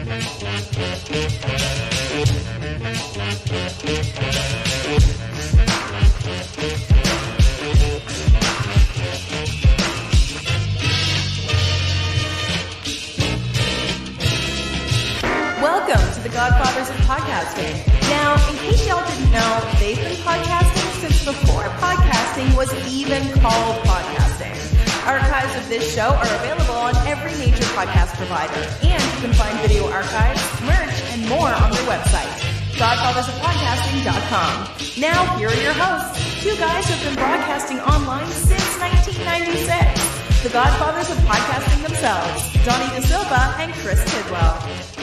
Welcome to the Godfathers of Podcasting. Now, in case y'all didn't know, they've been podcasting since before podcasting was even called podcasting. Archives of this show are available on every major podcast provider, and you can find video archives, merch, and more on their website, godfathersofpodcasting.com. Now, here are your hosts, two guys who have been broadcasting online since 1996, the Godfathers of Podcasting themselves, Donnie De Silva and Chris Tidwell.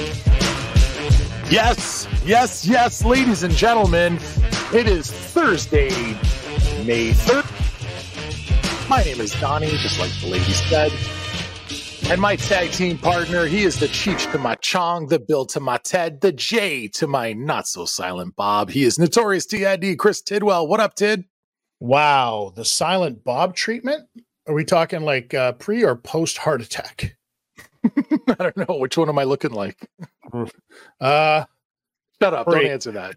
Yes, ladies and gentlemen, it is Thursday, May 3rd. My name is Donnie, just like the lady said. And my tag team partner, he is the Cheech to my Chong, the Bill to my Ted, the J to my not-so-silent Bob. He is Notorious TID, Chris Tidwell. What up, Tid? Wow, the silent Bob treatment? Are we talking like pre or post heart attack? I don't know. Which one am I looking like? Shut up. Pre. Don't answer that.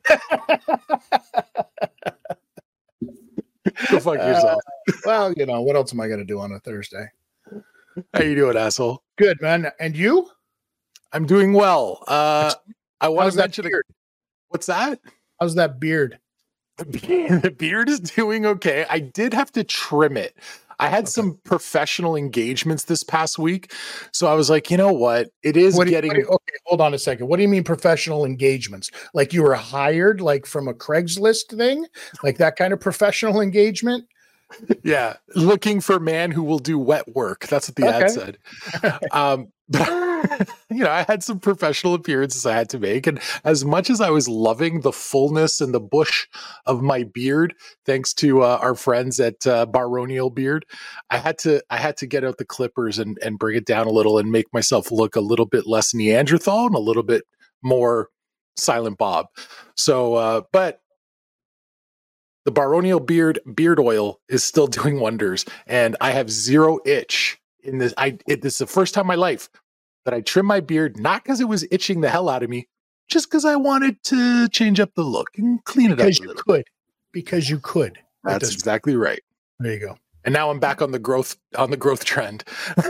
Go fuck yourself. Well, you know, what else am I going to do on a Thursday? How you doing, asshole? Good, man. And you? I'm doing well. I want to mention beard? What's that? How's that beard? The beard is doing okay. I did have to trim it. I had some professional engagements this past week. So I was like, you know what? It is getting... Okay, hold on a second. What do you mean professional engagements? Like you were hired like from a Craigslist thing? Like that kind of professional engagement? Yeah. Looking for man who will do wet work. That's what the ad said. But, you know, I had some professional appearances I had to make. And as much as I was loving the fullness and the bush of my beard, thanks to our friends at Baronial Beard, I had to get out the clippers and bring it down a little and make myself look a little bit less Neanderthal and a little bit more Silent Bob. So, but the Baronial beard oil is still doing wonders, and I have zero itch in this. This is the first time in my life that I trimmed my beard, not because it was itching the hell out of me, just because I wanted to change up the look and clean it up. Because you could. That's exactly right. There you go. And now I'm back on the growth trend.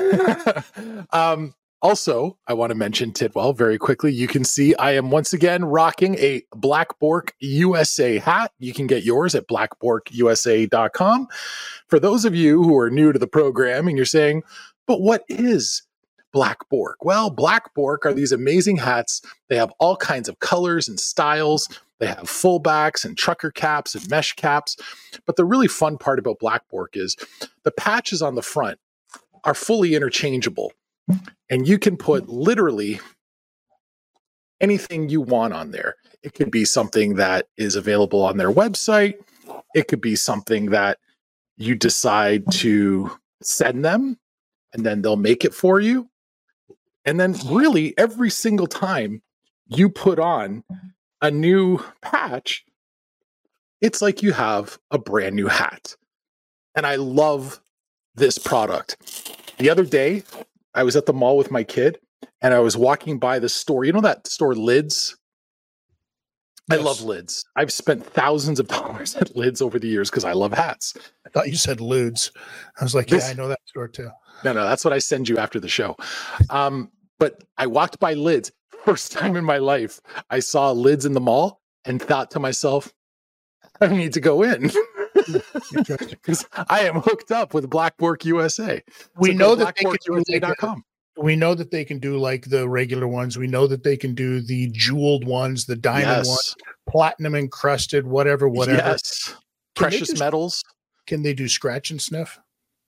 Also, I want to mention Tidwell very quickly. You can see I am once again rocking a Black Bork USA hat. You can get yours at blackborkusa.com. For those of you who are new to the program and you're saying, but what is Black Bork? Well, Black Bork are these amazing hats. They have all kinds of colors and styles. They have fullbacks and trucker caps and mesh caps. But the really fun part about Black Bork is the patches on the front are fully interchangeable. And you can put literally anything you want on there. It could be something that is available on their website. It could be something that you decide to send them, and then they'll make it for you. And then really every single time you put on a new patch, it's like you have a brand new hat. And I love this product. The other day, I was at the mall with my kid and I was walking by the store. You know that store Lids? Yes. I love Lids. I've spent thousands of dollars at Lids over the years because I love hats. I thought you said Ludes. I was like, yeah, I know that store too. No, that's what I send you after the show. But I walked by Lids. First time in my life, I saw Lids in the mall and thought to myself, I need to go in. Because I am hooked up with Black Bork USA. We know that they can do USA.com. We know that they can do like the regular ones. We know that they can do the jeweled ones, the diamond ones, platinum encrusted, whatever. Yes. Precious metals. Can they do scratch and sniff?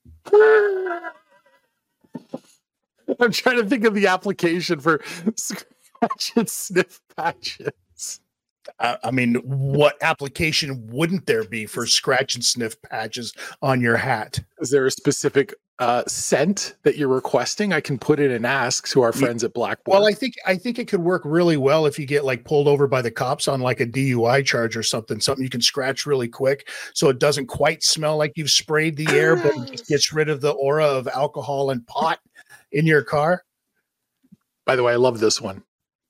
I'm trying to think of the application for scratch and sniff patches. I mean, what application wouldn't there be for scratch and sniff patches on your hat? Is there a specific scent that you're requesting? I can put it and ask to our friends at Black Bork. Well, I think it could work really well if you get like pulled over by the cops on like a DUI charge or something you can scratch really quick so it doesn't quite smell like you've sprayed the air, but it just gets rid of the aura of alcohol and pot in your car. By the way, I love this one.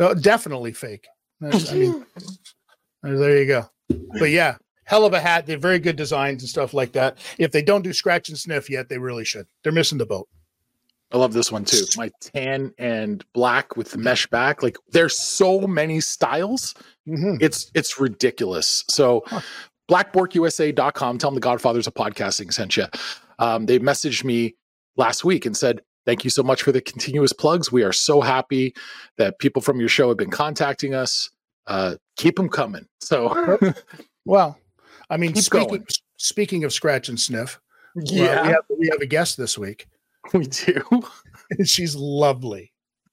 No, definitely fake. I mean, there you go. But yeah, hell of a hat. They're very good designs and stuff like that. If they don't do scratch and sniff yet, they really should. They're missing the boat. I love this one too. My tan and black with the mesh back. Like there's so many styles. Mm-hmm. It's ridiculous. So blackborkusa.com, tell them the Godfathers of Podcasting sent you. They messaged me last week and said, thank you so much for the continuous plugs. We are so happy that people from your show have been contacting us. Keep them coming. So, well, I mean, Keep speaking of scratch and sniff, yeah, we have a guest this week. we do. She's lovely.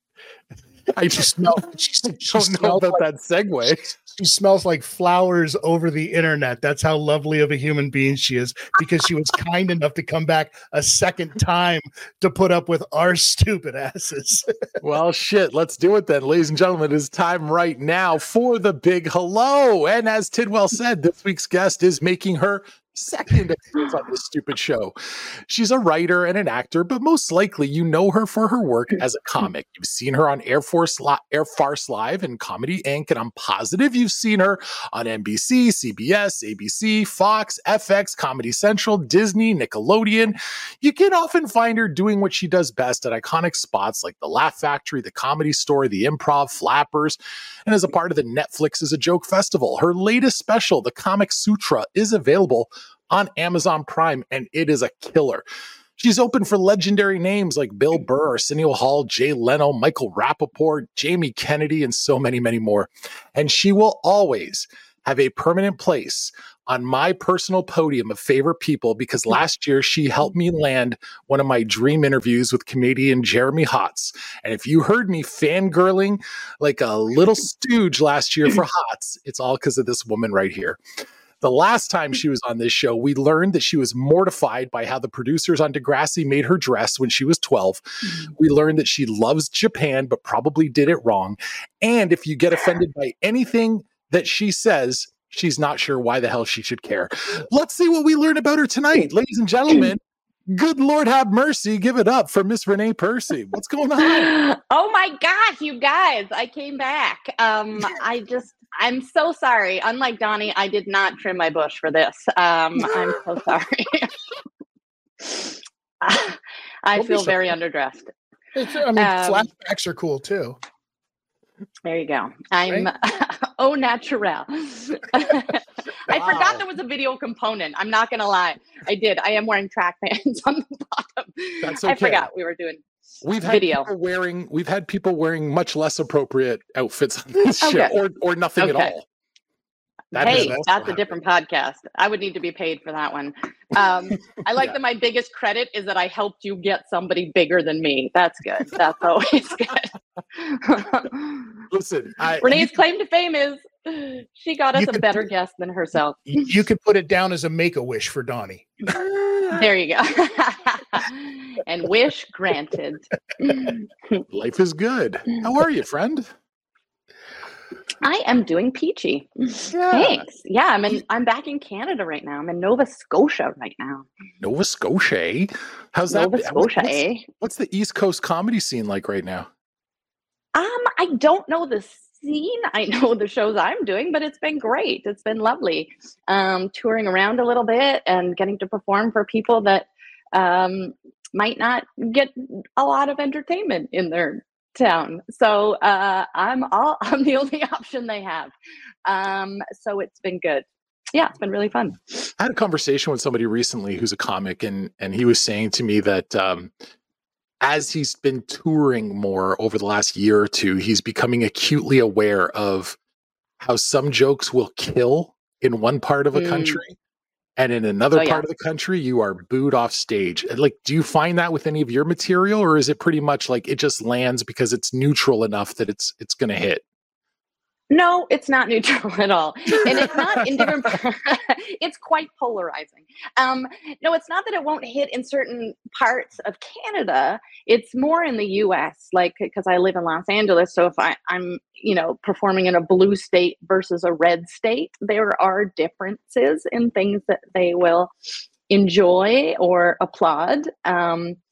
I just don't know about that segue. She smells like flowers over the internet. That's how lovely of a human being she is, because she was kind enough to come back a second time to put up with our stupid asses. Well, shit, let's do it then. Ladies and gentlemen, it is time right now for the big hello. And as Tidwell said, this week's guest is making her second appearance on this stupid show. She's a writer and an actor, but most likely you know her for her work as a comic. You've seen her on Air Farce Live and Comedy Inc., and I'm positive you've seen her on NBC, CBS, ABC, Fox, FX, Comedy Central, Disney, Nickelodeon. You can often find her doing what she does best at iconic spots like The Laugh Factory, The Comedy Store, The Improv, Flappers, and as a part of the Netflix is a Joke Festival. Her latest special, The Comic Sutra, is available on Amazon Prime, and it is a killer. She's open for legendary names like Bill Burr, Arsenio Hall, Jay Leno, Michael Rappaport, Jamie Kennedy, and so many, many more. And she will always have a permanent place on my personal podium of favorite people, because last year she helped me land one of my dream interviews with comedian Jeremy Hotz. And if you heard me fangirling like a little stooge last year for Hotz, it's all because of this woman right here. The last time she was on this show, we learned that she was mortified by how the producers on Degrassi made her dress when she was 12. We learned that she loves Japan, but probably did it wrong. And if you get offended by anything that she says, she's not sure why the hell she should care. Let's see what we learn about her tonight. Ladies and gentlemen, good Lord have mercy. Give it up for Miss Renee Percy. What's going on? Oh my gosh, you guys, I came back. I'm so sorry. Unlike Donnie, I did not trim my bush for this. I'm so sorry. I feel very underdressed. Flashbacks are cool too. There you go. I'm au naturel. I forgot there was a video component. I'm not going to lie. I did. I am wearing track pants on the bottom. That's okay. I forgot we were doing We've had video. People wearing much less appropriate outfits on this show, or nothing at all. That's a different podcast. I would need to be paid for that one. I like that my biggest credit is that I helped you get somebody bigger than me. That's good. That's always good. Listen, Renee's claim to fame is she got us a better guest than herself. You could put it down as a make-a-wish for Donnie. There you go. And wish granted. Life is good. How are you, friend? I am doing peachy. Yeah. Thanks. Yeah, I'm back in Canada right now. I'm in Nova Scotia right now. Nova Scotia, eh? How's that? Nova Scotia, eh? What's the East Coast comedy scene like right now? I don't know the scene. I know the shows I'm doing, but it's been great. It's been lovely. Touring around a little bit and getting to perform for people that might not get a lot of entertainment in their town. So I'm the only option they have. So it's been good. Yeah, it's been really fun. I had a conversation with somebody recently who's a comic, and he was saying to me that as he's been touring more over the last year or two, he's becoming acutely aware of how some jokes will kill in one part of a country, and in another part of the country, you are booed off stage. Like, do you find that with any of your material, or is it pretty much like it just lands because it's neutral enough that it's going to hit? No, it's not neutral at all. And it's not indifferent. It's quite polarizing. No, it's not that it won't hit in certain parts of Canada. It's more in the US, like, because I live in Los Angeles. So if I'm, performing in a blue state versus a red state, there are differences in things that they will enjoy or applaud.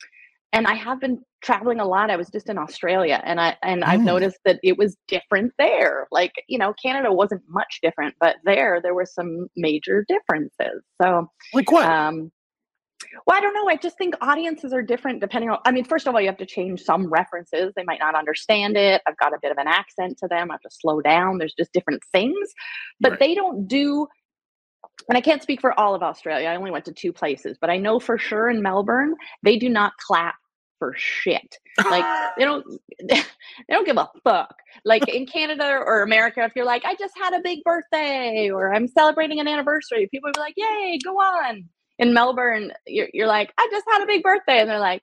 and I have been traveling a lot. I was just in Australia, and I've noticed that it was different there. Like, Canada wasn't much different, but there were some major differences. So, like what? Well, I don't know. I just think audiences are different depending on, first of all, you have to change some references. They might not understand it. I've got a bit of an accent to them. I have to slow down. There's just different things, but They don't do, and I can't speak for all of Australia. I only went to 2 places, but I know for sure in Melbourne, they do not clap for shit. Like they don't give a fuck. Like in Canada or America, if you're like, I just had a big birthday or I'm celebrating an anniversary, people will be like, yay, go on. In Melbourne, you're like, I just had a big birthday. And they're like,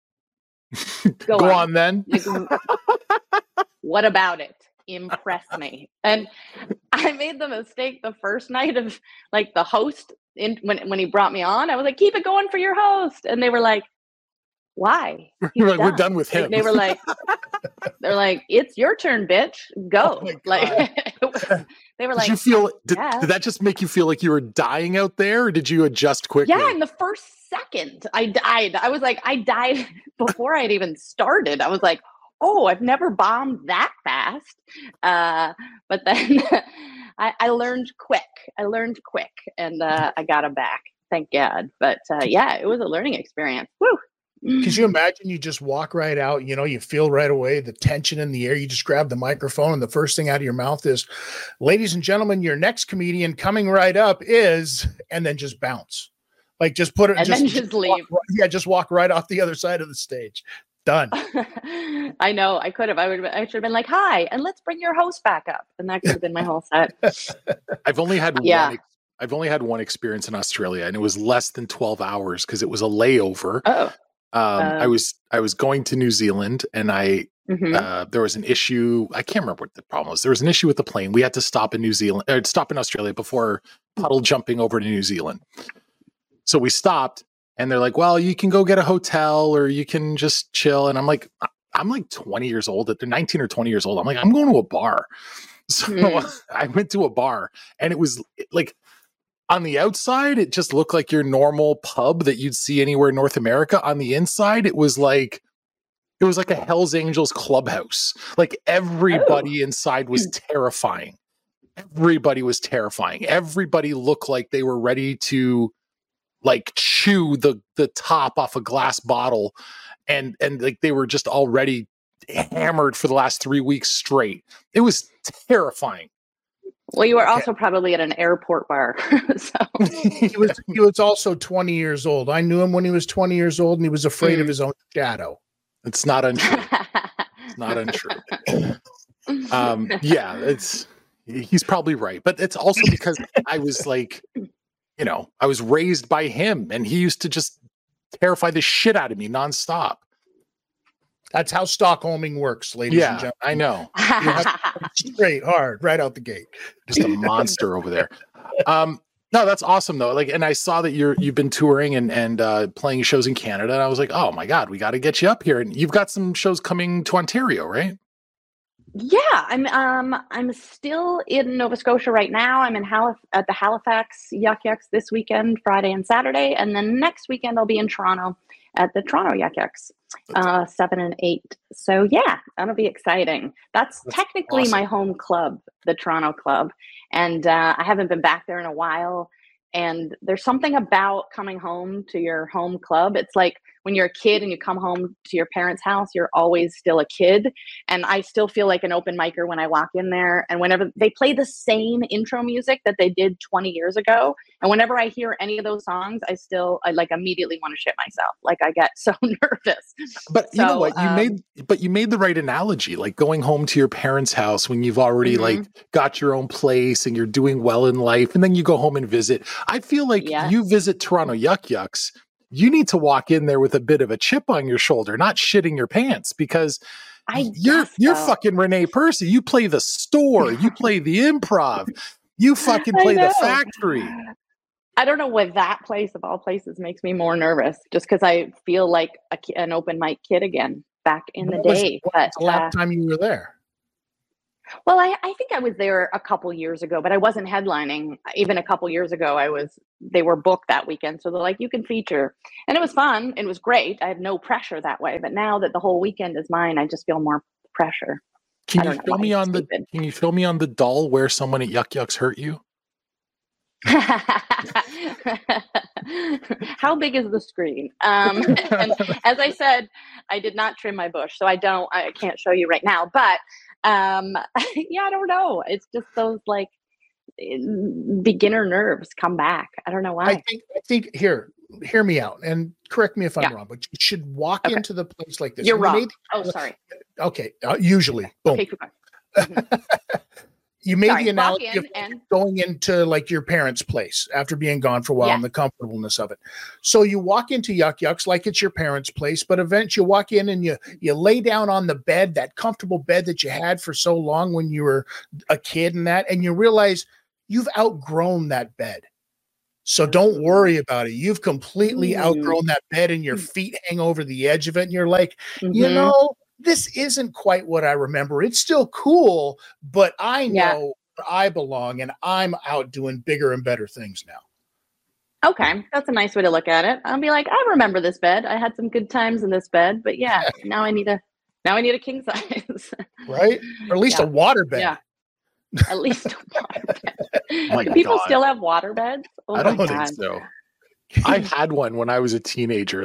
go on then. What about it? Impress me. And I made the mistake the first night of like the host when he brought me on. I was like, keep it going for your host. And they were like, why? We're done with him. They were like, they're like, it's your turn, bitch. Go. They were like, did that just make you feel like you were dying out there, or did you adjust quickly? Yeah, in the first second, I died. I was like, I died before I'd even started. I was like, oh, I've never bombed that fast. But then I learned quick. And I got him back. Thank God. But it was a learning experience. Woo. Could you imagine you just walk right out, you feel right away the tension in the air. You just grab the microphone and the first thing out of your mouth is, ladies and gentlemen, your next comedian coming right up is, and then just bounce. Like just put it, and then just leave. Just walk right off the other side of the stage. Done. I know. I could have. I should have been like, hi, and let's bring your host back up. And that could have been my whole set. I've only had one experience in Australia, and it was less than 12 hours because it was a layover. Oh. I was going to New Zealand, and there was an issue. I can't remember what the problem was. There was an issue with the plane. We had to stop in Australia before puddle jumping over to New Zealand. So we stopped, and they're like, well, you can go get a hotel or you can just chill. And I'm like 20 years old. They're 19 or 20 years old. I'm like, I'm going to a bar. So I went to a bar, and it was like, on the outside, it just looked like your normal pub that you'd see anywhere in North America. On the inside, it was like a Hell's Angels clubhouse. Like everybody inside was terrifying. Everybody was terrifying. Everybody looked like they were ready to like chew the top off a glass bottle, and like they were just already hammered for the last 3 weeks straight. It was terrifying. Well, you were also probably at an airport bar. So he was also 20 years old. I knew him when he was 20 years old, and he was afraid of his own shadow. It's not untrue. It's not untrue. He's probably right. But it's also because I was like, I was raised by him, and he used to just terrify the shit out of me nonstop. That's how Stockholming works, ladies and gentlemen. I know. Straight, hard, right out the gate. Just a monster over there. No, that's awesome though. Like, and I saw that you've been touring and playing shows in Canada, and I was like, oh my God, we got to get you up here. And you've got some shows coming to Ontario, right? Yeah, I'm still in Nova Scotia right now. I'm in at the Halifax Yuck Yucks this weekend, Friday and Saturday, and then next weekend I'll be in Toronto at the Toronto Yuck Yucks, 7 and 8. So yeah, that'll be exciting. That's technically awesome. My home club, the Toronto club, and I haven't been back there in a while. And there's something about coming home to your home club. It's like when you're a kid and you come home to your parents' house, you're always still a kid. And I still feel like an open micer when I walk in there. And whenever they play the same intro music that they did 20 years ago, and whenever I hear any of those songs, I like immediately want to shit myself. Like I get so nervous. But you know what? You made the right analogy, like going home to your parents' house when you've already like got your own place and you're doing well in life, and then you go home and visit. I feel like you visit Toronto Yuck Yucks, you need to walk in there with a bit of a chip on your shoulder, not shitting your pants, because you're fucking Renee Percy. You play the store, you play the Improv, you fucking play the Factory. I don't know why that place of all places makes me more nervous, just because I feel like an open mic kid again back in the day. But the last time you were there? Well, I think I was there a couple years ago, but I wasn't headlining. Even a couple years ago, they were booked that weekend. So they're like, you can feature. And it was fun. It was great. I had no pressure that way. But now that the whole weekend is mine, I just feel more pressure. Can you fill me on the doll where someone at Yuck Yucks hurt you? How big is the screen? And as I said, I did not trim my bush, so I can't show you right now. But yeah, I don't know. It's just those like beginner nerves come back. I don't know why. I think hear me out and correct me if I'm wrong, but you should walk into the place like this. You're wrong. Sorry. Okay. Usually, boom. Okay, You made the analogy of going into like your parents' place after being gone for a while and the comfortableness of it. So you walk into Yuck Yucks like it's your parents' place, but eventually you walk in and you lay down on the bed, that comfortable bed that you had for so long when you were a kid and you realize you've outgrown that bed. So don't worry about it. You've completely outgrown that bed and your feet hang over the edge of it. And you're like, you know, this isn't quite what I remember. It's still cool, but I know where I belong and I'm out doing bigger and better things now. Okay. That's a nice way to look at it. I'll be like, I remember this bed. I had some good times in this bed, but now I need a king size. Right? Or at least a water bed. Yeah. At least a water bed. Do people still have water beds? Oh, I don't think so. I had one when I was a teenager.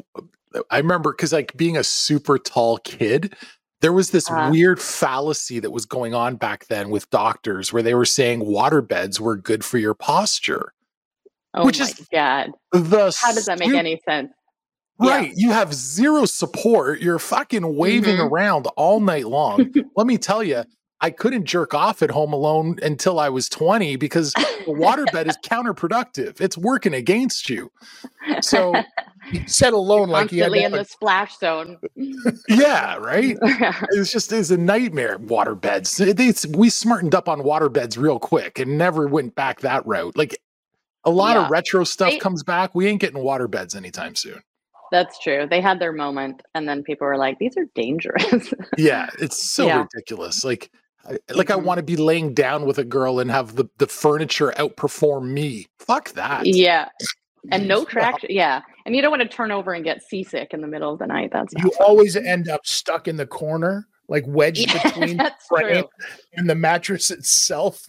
I remember because like being a super tall kid, there was this weird fallacy that was going on back then with doctors where they were saying water beds were good for your posture. Oh my God. How does that make any sense? Right. Yeah. You have zero support. You're fucking waving around all night long. Let me tell you, I couldn't jerk off at home alone until I was 20 because the waterbed is counterproductive. It's working against you. So you said alone like you constantly in the splash zone. Yeah, right. It's a nightmare. Waterbeds. We smartened up on waterbeds real quick and never went back that route. Like a lot of retro stuff comes back. We ain't getting waterbeds anytime soon. That's true. They had their moment, and then people were like, "These are dangerous." Yeah, it's so ridiculous. I want to be laying down with a girl and have the furniture outperform me. Fuck that. Yeah. And no traction. Yeah. And you don't want to turn over and get seasick in the middle of the night. You always end up stuck in the corner, like wedged between the frame and the mattress itself.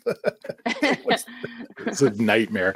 It's a nightmare.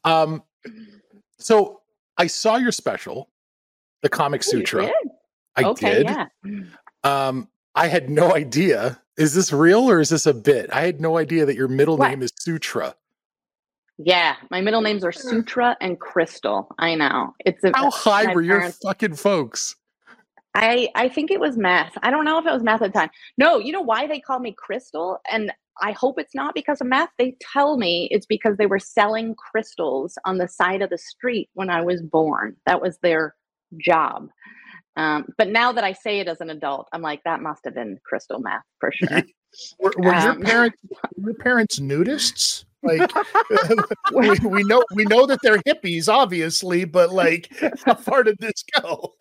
So I saw your special, The Comic Sutra. I did. Yeah. I had no idea. Is this real or is this a bit? I had no idea that your middle name is Sutra. Yeah, my middle names are Sutra and Crystal. I know. How high were your fucking folks? I think it was meth. I don't know if it was meth at the time. No, you know why they call me Crystal? And I hope it's not because of meth. They tell me it's because they were selling crystals on the side of the street when I was born. That was their job. But now that I say it as an adult, I'm like, that must have been crystal meth for sure. Were your parents nudists? Like we know that they're hippies, obviously, but like, how far did this go?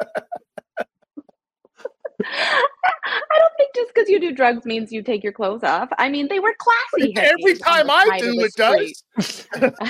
I don't think just because you do drugs means you take your clothes off. I mean, they were classy. Every time I do, it does.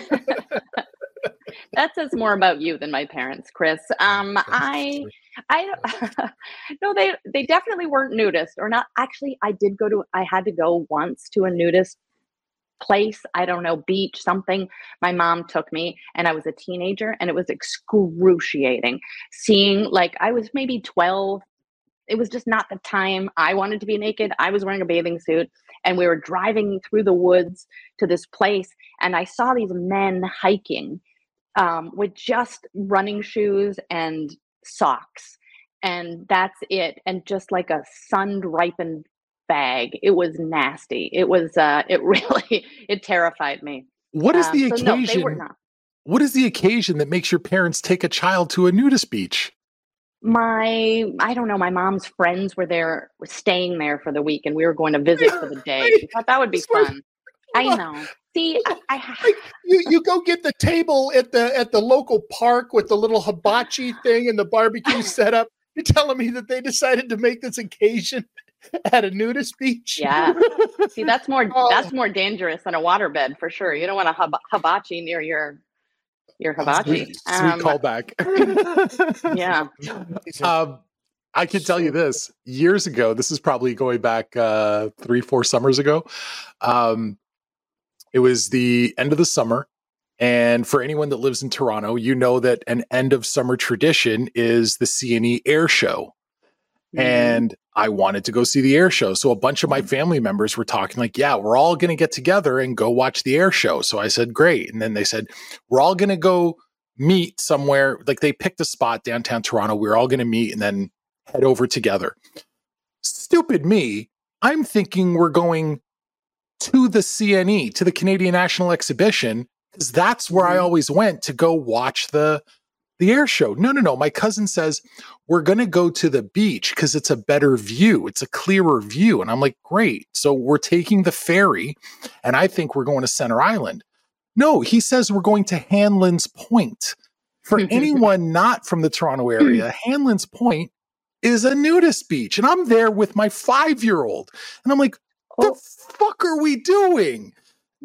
That says more about you than my parents, Chris. I no, they definitely weren't nudist or not. Actually, I had to go once to a nudist place. I don't know, beach, something. My mom took me and I was a teenager and it was excruciating seeing, like, I was maybe 12. It was just not the time I wanted to be naked. I was wearing a bathing suit and we were driving through the woods to this place and I saw these men hiking with just running shoes and socks. And that's it. And just like a sunned, ripened bag. It was nasty. It was, it terrified me. What is the occasion? No, they were not. What is the occasion that makes your parents take a child to a nudist beach? I don't know, my mom's friends were staying there for the week and we were going to visit for the day. I thought that would be fun. I know. See, you go get the table at the local park with the little hibachi thing and the barbecue setup. You're telling me that they decided to make this occasion at a nudist beach. Yeah. See, that's more dangerous than a waterbed for sure. You don't want a hibachi near your hibachi. Sweet callback. Yeah. I can tell you this, years ago, this is probably going back 3-4 summers ago. It was the end of the summer. And for anyone that lives in Toronto, you know that an end of summer tradition is the CNE Air Show. And I wanted to go see the air show. So a bunch of my family members were talking like, yeah, we're all going to get together and go watch the air show. So I said, great. And then they said, we're all going to go meet somewhere. Like they picked a spot downtown Toronto. We're all going to meet and then head over together. Stupid me. I'm thinking we're going to the CNE, to the Canadian National Exhibition, because that's where I always went to go watch the air show. No. My cousin says, we're going to go to the beach because it's a better view. It's a clearer view. And I'm like, great. So we're taking the ferry and I think we're going to Center Island. No, he says we're going to Hanlan's Point. For anyone not from the Toronto area, Hanlan's Point is a nudist beach. And I'm there with my 5-year-old. And I'm like, the fuck are we doing?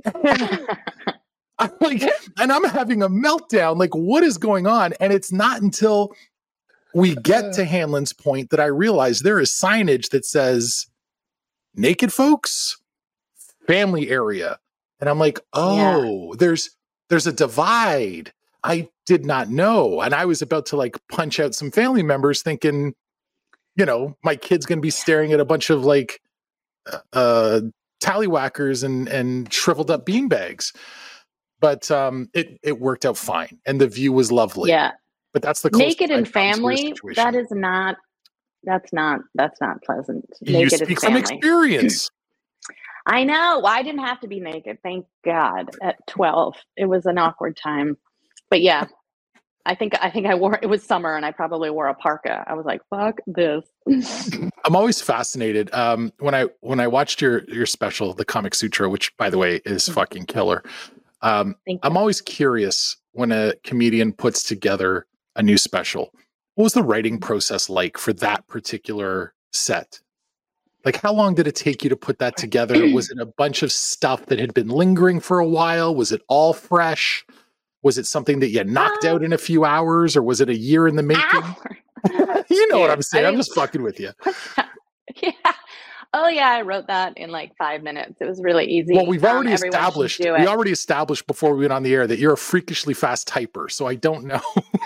I'm like, and I'm having a meltdown. Like, what is going on? And it's not until we get to Hanlan's Point that I realize there is signage that says naked folks, family area. And I'm like, there's a divide. I did not know. And I was about to like punch out some family members thinking, you know, my kid's going to be staring at a bunch of like tallywhackers and shriveled up beanbags. But it worked out fine, and the view was lovely. Yeah, but that's the naked and family. That's not pleasant. You speak from experience. I know. Well, I didn't have to be naked, thank God. At 12, it was an awkward time, but yeah, I think I wore. It was summer, and I probably wore a parka. I was like, "Fuck this." I'm always fascinated. When I watched your special, The Comic Sutra, which by the way is fucking killer. I'm always curious when a comedian puts together a new special. What was the writing process like for that particular set? Like, how long did it take you to put that together? Was it a bunch of stuff that had been lingering for a while? Was it all fresh? Was it something that you knocked out in a few hours, or was it a year in the making? You know what I'm saying? I'm just fucking with you. Yeah. Oh yeah, I wrote that in like 5 minutes. It was really easy. Well, we've already established. We already established before we went on the air that you're a freakishly fast typer. So I don't know.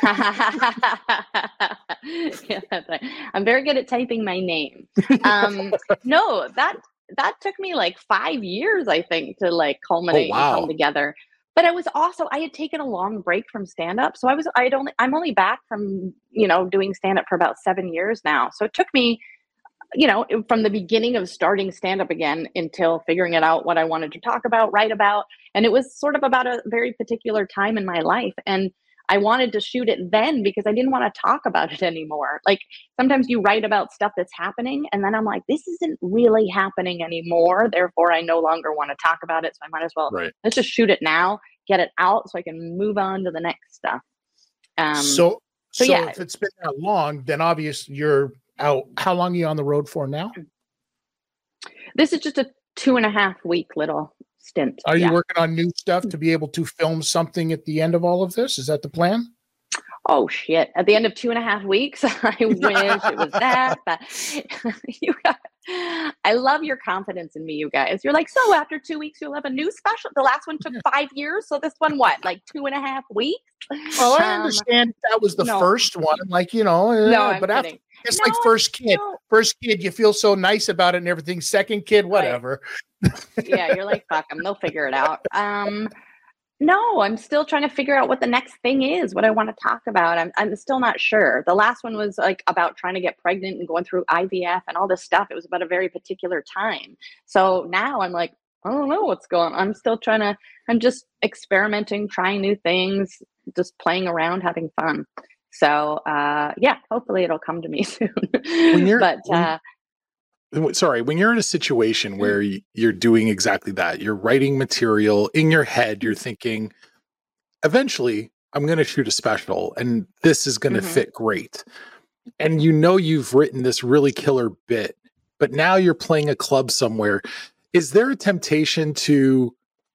Yeah, that's right. I'm very good at typing my name. No, that took me like 5 years, I think, to like culminate and come together. But I had taken a long break from stand-up. So I'm only back from, doing stand-up for about 7 years now. So it took me, from the beginning of starting stand-up again until figuring it out what I wanted to talk about, write about. And it was sort of about a very particular time in my life. And I wanted to shoot it then because I didn't want to talk about it anymore. Like sometimes you write about stuff that's happening and then I'm like, this isn't really happening anymore. Therefore, I no longer want to talk about it. So I might as well, let's just shoot it now, get it out so I can move on to the next stuff. So yeah, if it's been that long, then obviously you're out. How long are you on the road for now? This is just a 2.5 week little stint. Are you working on new stuff to be able to film something at the end of all of this? Is that the plan? Oh shit. At the end of 2.5 weeks, I wish it was that. But I love your confidence in me, you guys. You're like, so after 2 weeks, you'll have a new special. The last one took 5 years. So this one, what, like 2.5 weeks? Well, I understand that was the first one. Like, but after it's like first kid, you feel so nice about it and everything. Second kid, whatever. Right. Yeah. You're like, fuck them. They'll figure it out. No, I'm still trying to figure out what the next thing is, what I want to talk about. I'm still not sure. The last one was like about trying to get pregnant and going through IVF and all this stuff. It was about a very particular time. So now I'm like, I don't know what's going on. I'm just experimenting, trying new things, just playing around, having fun. So hopefully it'll come to me soon. When you're in a situation where you're doing exactly that, you're writing material in your head, you're thinking, eventually I'm going to shoot a special and this is going to fit great. And you've written this really killer bit, but now you're playing a club somewhere. Is there a temptation to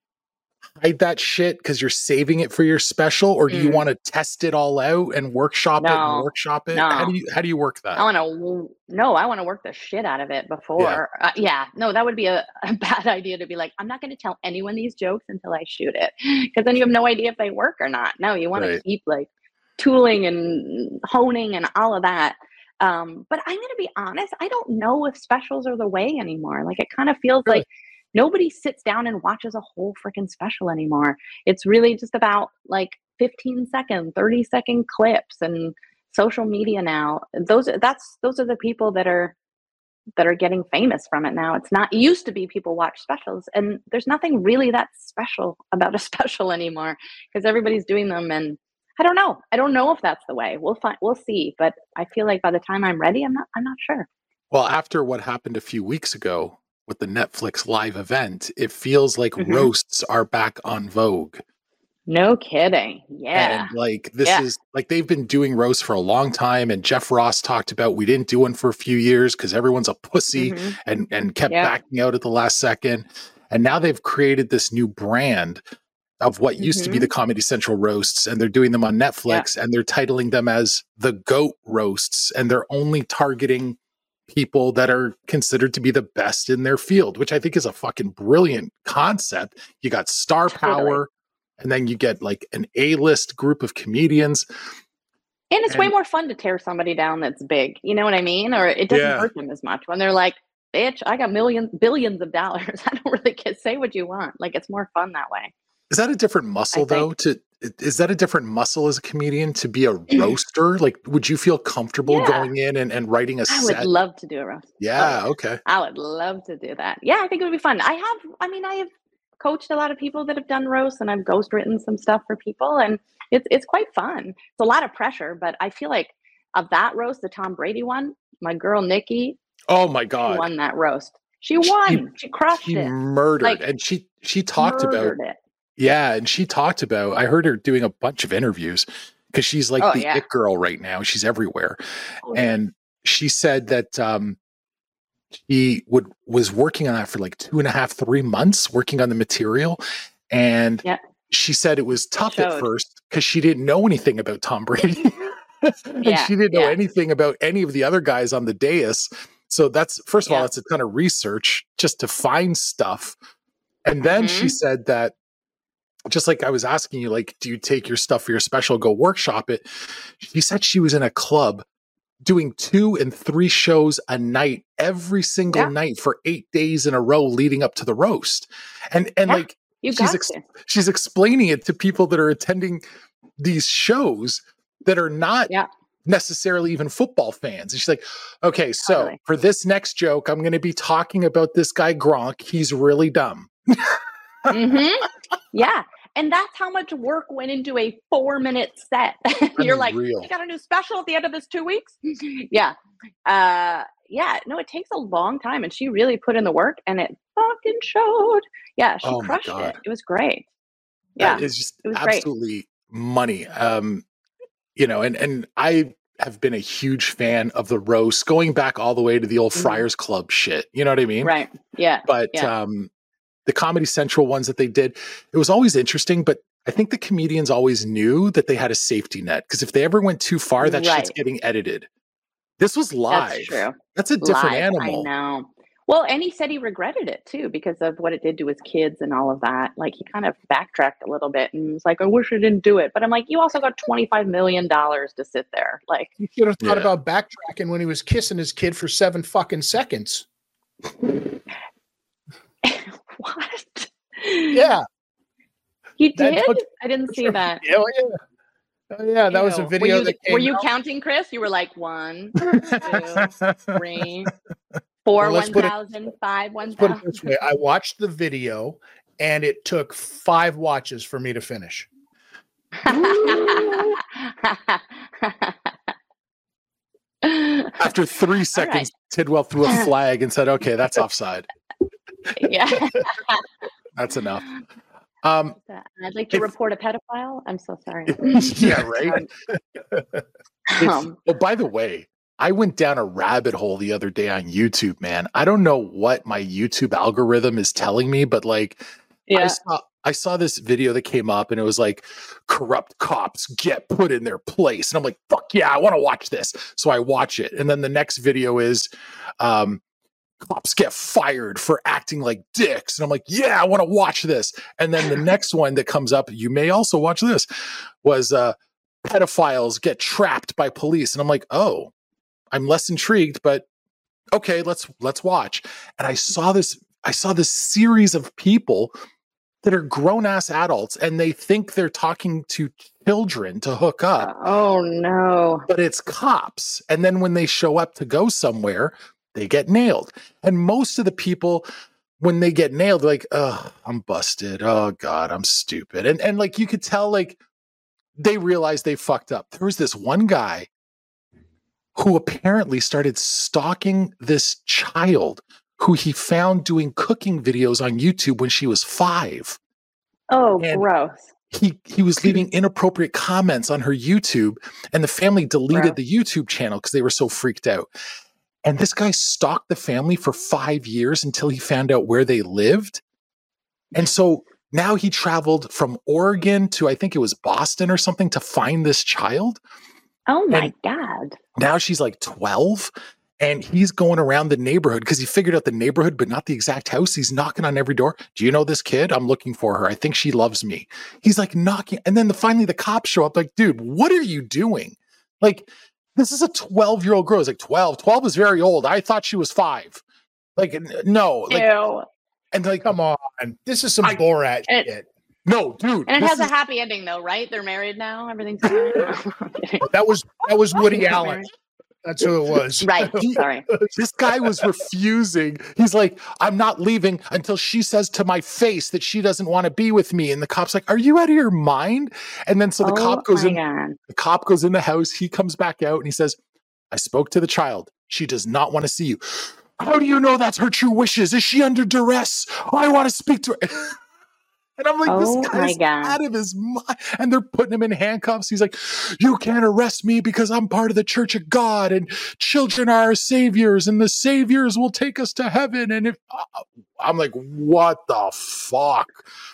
hide that shit because you're saving it for your special, or do you want to test it all out and workshop it and workshop it? No. How do you work that? I want to work the shit out of it before. No, that would be a bad idea to be like, I'm not going to tell anyone these jokes until I shoot it, because then you have no idea if they work or not. No, you want to keep like tooling and honing and all of that. But I'm going to be honest, I don't know if specials are the way anymore. Like, it kind of feels like nobody sits down and watches a whole freaking special anymore. It's really just about like 15-second, 30-second clips and social media now. Those are the people that are getting famous from it now. It used to be people watch specials, and there's nothing really that special about a special anymore because everybody's doing them. And I don't know if that's the way. We'll see. But I feel like by the time I'm ready, I'm not sure. Well, after what happened a few weeks ago with the Netflix live event, it feels like roasts are back on vogue. No kidding. Yeah. And like, this is like, they've been doing roasts for a long time. And Jeff Ross talked about, we didn't do one for a few years because everyone's a pussy and kept backing out at the last second. And now they've created this new brand of what used to be the Comedy Central roasts, and they're doing them on Netflix, and they're titling them as the GOAT roasts, and they're only targeting people that are considered to be the best in their field, which I think is a fucking brilliant concept. You got star power, and then you get like an A-list group of comedians. And it's way more fun to tear somebody down that's big. You know what I mean? Or it doesn't hurt them as much when they're like, bitch, I got billions of dollars. I don't really say what you want. Like, it's more fun that way. Is that a different muscle though? Is that a different muscle as a comedian to be a roaster? Like, would you feel comfortable going in and writing a set? I would love to do a roast. Yeah. Okay. I would love to do that. Yeah. I think it would be fun. I have coached a lot of people that have done roasts, and I've ghostwritten some stuff for people, and it's quite fun. It's a lot of pressure, but I feel like of that roast, the Tom Brady one, my girl, Nikki. Oh my God. She won that roast. She won. She crushed it. She murdered. And she talked about it. Yeah, and she talked about, I heard her doing a bunch of interviews because she's like the it girl right now. She's everywhere. And she said that she was working on that for like 2.5, 3 months, working on the material. And she said it was tough at first because she didn't know anything about Tom Brady. And she didn't know anything about any of the other guys on the dais. So that's, first of all, that's a ton of research just to find stuff. And then she said that, just like I was asking you, like, do you take your stuff for your special, go workshop it? She said she was in a club doing 2 and 3 shows a night, every single night for 8 days in a row leading up to the roast. And like, she's explaining it to people that are attending these shows that are not necessarily even football fans. And she's like, okay, so for this next joke, I'm going to be talking about this guy Gronk. He's really dumb. Yeah. And that's how much work went into a 4-minute set. You're like, you got a new special at the end of this 2 weeks? No, it takes a long time. And she really put in the work, and it fucking showed. Yeah, she crushed it. It was great. Yeah. It's just absolutely money. You know, and I have been a huge fan of the roast going back all the way to the old Friars Club shit. You know what I mean? Right. Yeah. But the Comedy Central ones that they did, it was always interesting, but I think the comedians always knew that they had a safety net, because if they ever went too far, that shit's getting edited. This was live. That's true. That's a different animal. I know. Well, and he said he regretted it too because of what it did to his kids and all of that. Like, he kind of backtracked a little bit and was like, I wish I didn't do it. But I'm like, you also got $25 million to sit there. Like, you should have thought about backtracking when he was kissing his kid for 7 fucking seconds. What? Yeah. You did? I didn't see that. Oh, yeah, that was a video that came Were you counting, Chris? You were like 1, 2, 3, 4, 1,000, 5, 1,000. Put it this way. I watched the video, and it took 5 watches for me to finish. After 3 seconds, Tidwell threw a flag and said, okay, that's offside. Yeah. That's enough. I'd like to report a pedophile. I'm so sorry. Yeah, right. Oh, by the way, I went down a rabbit hole the other day on YouTube, man. I don't know what my YouTube algorithm is telling me, but like I saw this video that came up and it was like corrupt cops get put in their place. And I'm like, fuck yeah, I want to watch this. So I watch it. And then the next video is cops get fired for acting like dicks. And I'm like, yeah, I want to watch this. And then the next one that comes up, you may also watch this, was pedophiles get trapped by police. And I'm like, oh, I'm less intrigued, but okay, let's watch. And I saw this series of people that are grown-ass adults and they think they're talking to children to hook up. Oh no. But it's cops. And then when they show up to go somewhere, they get nailed. And most of the people, when they get nailed, they're like, oh, I'm busted. Oh God, I'm stupid. And like you could tell, like they realize they fucked up. There was this one guy who apparently started stalking this child who he found doing cooking videos on YouTube when she was 5. Oh, and gross. He was leaving inappropriate comments on her YouTube, and the family deleted the YouTube channel because they were so freaked out. And this guy stalked the family for 5 years until he found out where they lived. And so now he traveled from Oregon to, I think it was Boston or something, to find this child. Oh my God. Now she's like 12. And he's going around the neighborhood because he figured out the neighborhood, but not the exact house. He's knocking on every door. Do you know this kid? I'm looking for her. I think she loves me. He's like knocking. And then finally the cops show up like, dude, what are you doing? Like, this is a 12-year-old girl. It's like 12. 12 is very old. I thought she was 5. Like, no. Like, ew. And like, come on. This is some Borat shit. No, dude. And it has a happy ending though, right? They're married now. Everything's fine. That was Woody Allen. That's who it was. Right. Sorry. This guy was refusing. He's like, I'm not leaving until she says to my face that she doesn't want to be with me. And the cop's like, are you out of your mind? And then so the cop goes in. God. The cop goes in the house. He comes back out and he says, I spoke to the child. She does not want to see you. How do you know that's her true wishes? Is she under duress? I want to speak to her. And I'm like, this guy's out of his mind. And they're putting him in handcuffs. He's like, you can't arrest me because I'm part of the Church of God and children are our saviors and the saviors will take us to heaven. And if I'm like, what the fuck?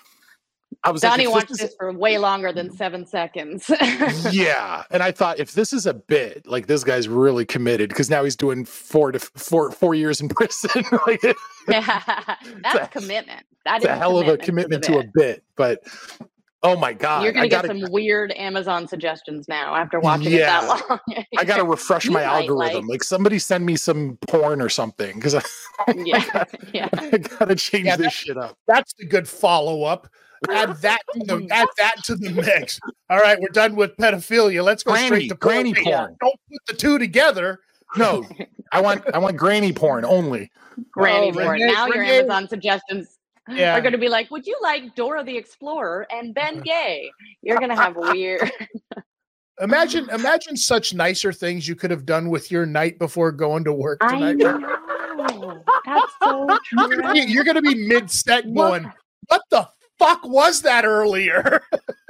I was Donnie like, watched this for way longer than 7 seconds. Yeah. And I thought, if this is a bit, like this guy's really committed because now he's doing 4 years in prison. Like, that's commitment. That's a hell of a commitment to a bit. But oh my God. You're going to get some weird Amazon suggestions now after watching it that long. I got to refresh my algorithm. Like somebody send me some porn or something because I got to change this shit up. That's the good follow-up. Add that to the mix. All right, we're done with pedophilia. Let's go straight to granny porn. Don't put the two together. No, I want granny porn only. Granny porn. Now your Amazon suggestions are going to be like, would you like Dora the Explorer and Ben Gay? You're going to have weird. Imagine such nicer things you could have done with your night before going to work tonight. I know. That's so true. You're going to be mid-set going, what the fuck was that earlier?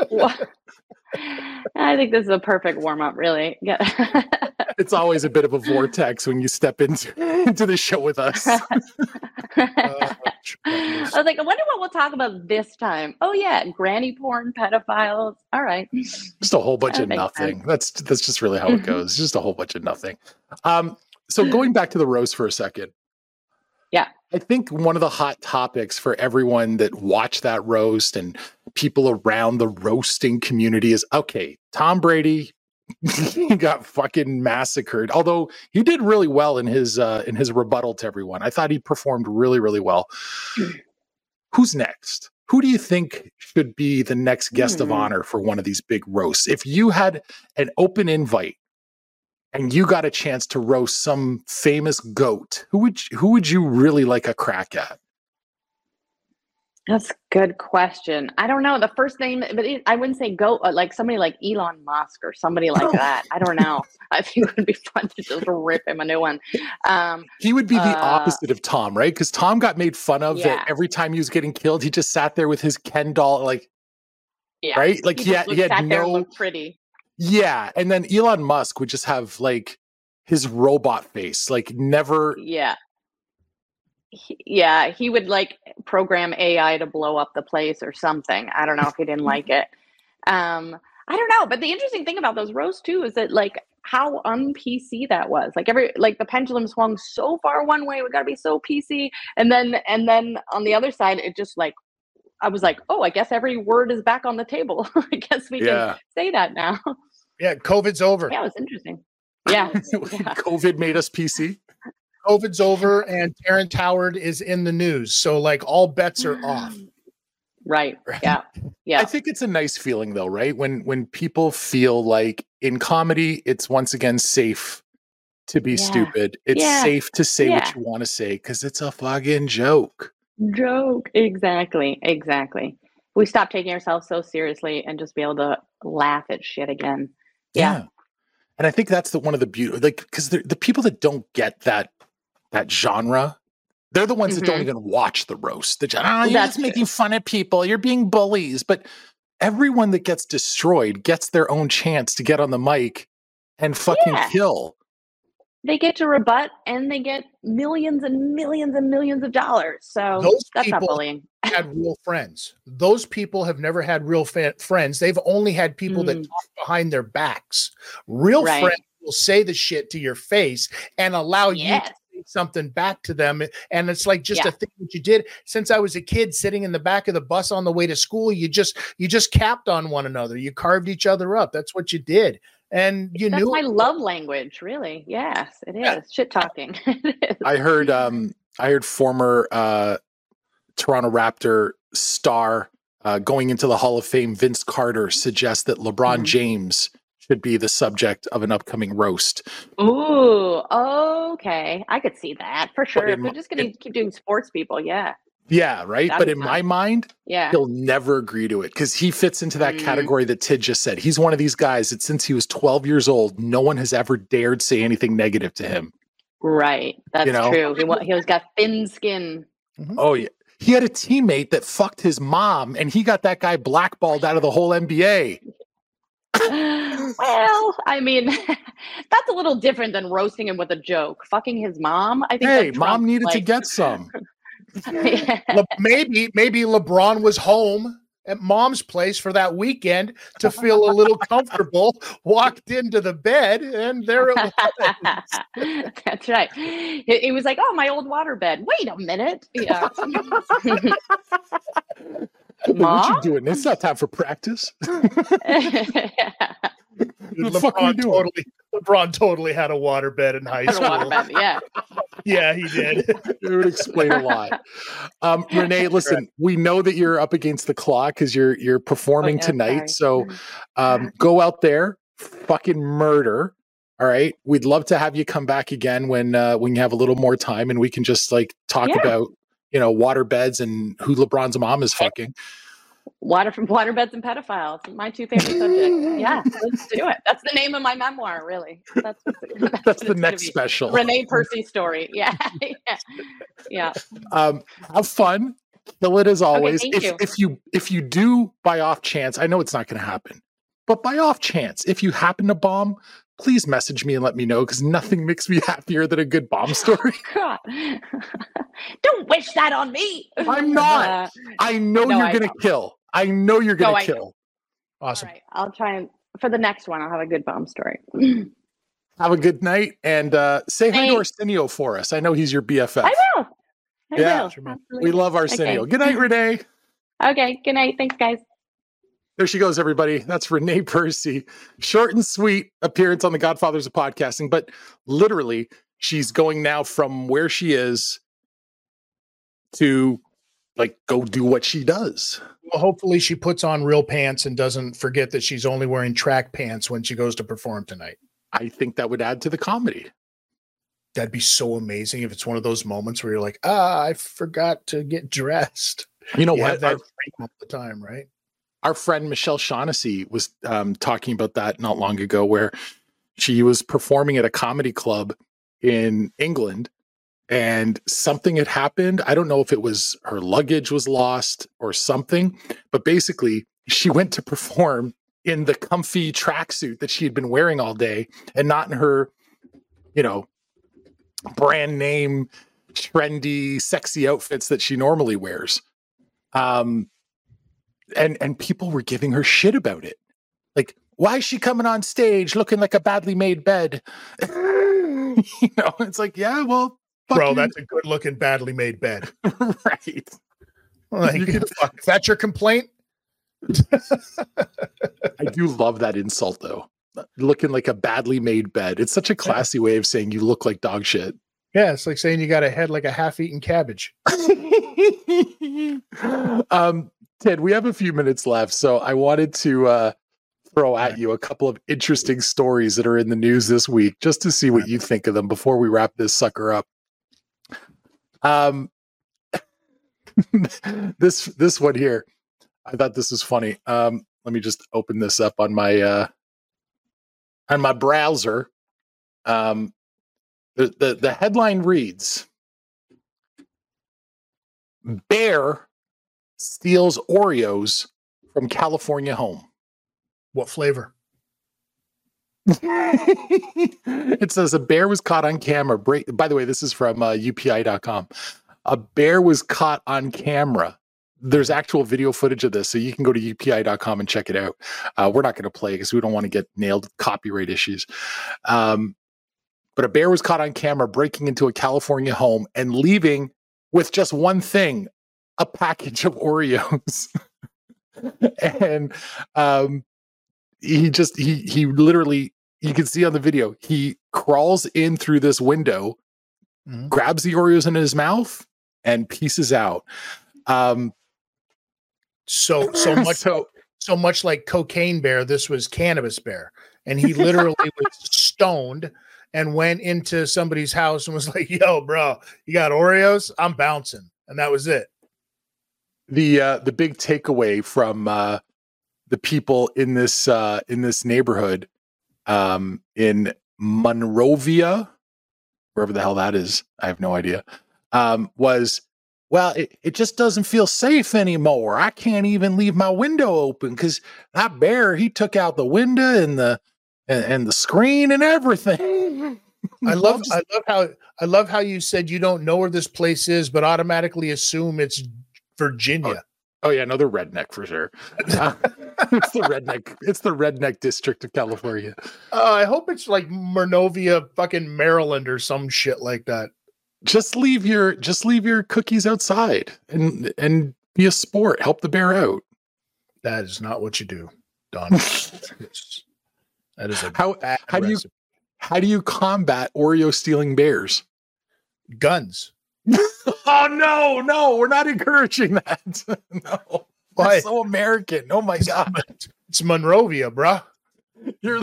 I think this is a perfect warm-up, really. It's always a bit of a vortex when you step into the show with us. I was like, I wonder what we'll talk about this time. Oh yeah, granny porn, pedophiles. All right. Just a whole bunch of nothing. That's just really how it goes. Just a whole bunch of nothing. So going back to the roast for a second. Yeah. I think one of the hot topics for everyone that watched that roast and people around the roasting community is, okay, Tom Brady he got fucking massacred. Although he did really well in his rebuttal to everyone. I thought he performed really, really well. Who's next? Who do you think should be the next guest of honor for one of these big roasts? If you had an open invite and you got a chance to roast some famous goat, who would you really like a crack at? That's a good question. I don't know. The first name, but I wouldn't say goat, like somebody like Elon Musk or somebody like that. I don't know. I think it would be fun to just rip him a new one. He would be the opposite of Tom, right? Because Tom got made fun of that every time he was getting killed, he just sat there with his Ken doll, like, right? Like he had there and looked pretty. Yeah. And then Elon Musk would just have like his robot face, like never. Yeah. He would like program AI to blow up the place or something. I don't know if he didn't like it. I don't know. But the interesting thing about those roasts too is that like how un-PC that was. Like the pendulum swung so far one way, we gotta be so PC. And then on the other side, it just like I was like, oh, I guess every word is back on the table. I guess we can say that now. Yeah, COVID's over. Yeah, it was interesting. Yeah. COVID made us PC. COVID's over and Terrence Howard is in the news. So like all bets are off. Right. Yeah. Yeah. I think it's a nice feeling though, right? When people feel like in comedy, it's once again safe to be stupid. It's safe to say what you want to say because it's a fucking joke. Exactly. We stop taking ourselves so seriously and just be able to laugh at shit again. Yeah. And I think that's one of the beauty, like, because the people that don't get that genre, they're the ones that don't even watch the roast. You're just making fun of people. You're being bullies. But everyone that gets destroyed gets their own chance to get on the mic and fucking kill. They get to rebut and they get millions and millions and millions of dollars. So that's not bullying. Had real friends. Those people have never had real friends. They've only had people that talk behind their backs. Real friends will say the shit to your face and allow you to say something back to them. And it's like just a thing that you did since I was a kid sitting in the back of the bus on the way to school. You just capped on one another. You carved each other up. That's what you did. And that's my love language, really. Yes, it is. Shit talking. I heard former Toronto Raptor star going into the Hall of Fame, Vince Carter, suggest that LeBron James should be the subject of an upcoming roast. Ooh, okay. I could see that for sure. If they're just going to keep doing sports people, Yeah, right. But in my mind, he'll never agree to it because he fits into that category that Tid just said. He's one of these guys that since he was 12 years old, no one has ever dared say anything negative to him. Right. That's true. He's got thin skin. Oh, yeah. He had a teammate that fucked his mom, and he got that guy blackballed out of the whole NBA. Well, I mean, that's a little different than roasting him with a joke. Fucking his mom, I think. Hey, mom needed to get some. Maybe LeBron was home at mom's place for that weekend to feel a little comfortable, walked into the bed, and there it was. That's right. It was like, oh, my old water bed. Wait a minute. Yeah. What you doing? It's not time for practice. LeBron totally had a waterbed in high school. Waterbed, yeah, he did. It would explain a lot. Renee, listen, we know that you're up against the clock because you're performing tonight. Sorry. So go out there, fucking murder. All right. We'd love to have you come back again when you have a little more time and we can just like talk about water beds and who LeBron's mom is fucking. Water beds and pedophiles. My two favorite subjects. Yeah, let's do it. That's the name of my memoir, really. That's the next special. Renee Percy story. Yeah. Have fun. Kill it as always. Okay, if you do by off chance, I know it's not going to happen, but by off chance, if you happen to bomb, please message me and let me know because nothing makes me happier than a good bomb story. God. Don't wish that on me. I'm not. I know you're going to kill. I know you're going to kill. Awesome. All right. I'll try and for the next one, I'll have a good bomb story. Have a good night and say hi to Arsenio for us. I know he's your BFF. I will. I will. We love Arsenio. Okay. Good night, Renee. Okay. Good night. Thanks, guys. There she goes, everybody. That's Renee Percy. Short and sweet appearance on the Godfathers of Podcasting, but literally she's going now from where she is to like go do what she does. Well, hopefully she puts on real pants and doesn't forget that she's only wearing track pants when she goes to perform tonight. I think that would add to the comedy. That'd be so amazing if it's one of those moments where you're like, I forgot to get dressed. You know what? That all the time, right? Our friend Michelle Shaughnessy was talking about that not long ago, where she was performing at a comedy club in England and something had happened. I don't know if it was her luggage was lost or something, but basically she went to perform in the comfy tracksuit that she had been wearing all day and not in her brand name, trendy, sexy outfits that she normally wears. And people were giving her shit about it. Like, why is she coming on stage looking like a badly made bed? It's like, yeah, well, bro, that's a good looking, badly made bed. Right. Like, if that's your complaint. I do love that insult though. Looking like a badly made bed. It's such a classy way of saying you look like dog shit. Yeah, it's like saying you got a head like a half-eaten cabbage. Ted, we have a few minutes left, so I wanted to throw at you a couple of interesting stories that are in the news this week, just to see what you think of them before we wrap this sucker up. This one here, I thought this was funny. Let me just open this up on my browser. The headline reads, Bear steals Oreos from California home. What flavor? It says a bear was caught on camera. By the way, this is from UPI.com. A bear was caught on camera. There's actual video footage of this, so you can go to UPI.com and check it out. We're not going to play because we don't want to get nailed with copyright issues. But a bear was caught on camera breaking into a California home and leaving with just one thing, a package of Oreos. And he literally, you can see on the video, he crawls in through this window, grabs the Oreos in his mouth, and pieces out. So much like Cocaine Bear, this was Cannabis Bear, and he literally was stoned and went into somebody's house and was like, "Yo, bro, you got Oreos? I'm bouncing," and that was it. The big takeaway from the people in this neighborhood in Monrovia, wherever the hell that is, I have no idea, was, well, it just doesn't feel safe anymore. I can't even leave my window open because that bear, he took out the window and the screen and everything. I love how you said you don't know where this place is, but automatically assume it's Virginia. Oh yeah, no, they're redneck for sure. It's the redneck district of California. I hope it's like Monrovia, fucking Maryland, or some shit like that. Just leave your cookies outside and be a sport. Help the bear out. That is not what you do, Don. That is how do you combat Oreo stealing bears? Guns. Oh no, we're not encouraging that. No. That's so American. Oh my God. It's Monrovia, bruh. You're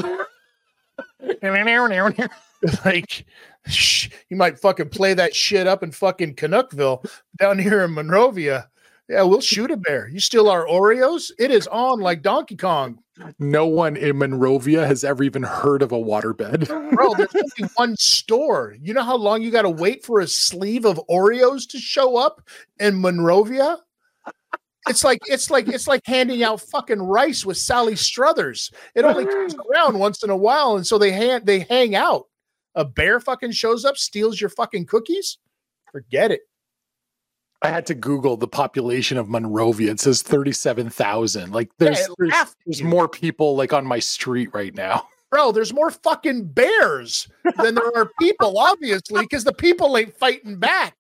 like, you might fucking play that shit up in fucking Canuckville down here in Monrovia. Yeah, we'll shoot a bear. You steal our Oreos? It is on like Donkey Kong. No one in Monrovia has ever even heard of a waterbed. Bro, there's only one store. You know how long you got to wait for a sleeve of Oreos to show up in Monrovia? It's like handing out fucking rice with Sally Struthers. It only comes around once in a while, and so they hang out. A bear fucking shows up, steals your fucking cookies? Forget it. I had to Google the population of Monrovia. It says 37,000. Like there's more people like on my street right now. Bro, there's more fucking bears than there are people, obviously, because the people ain't fighting back.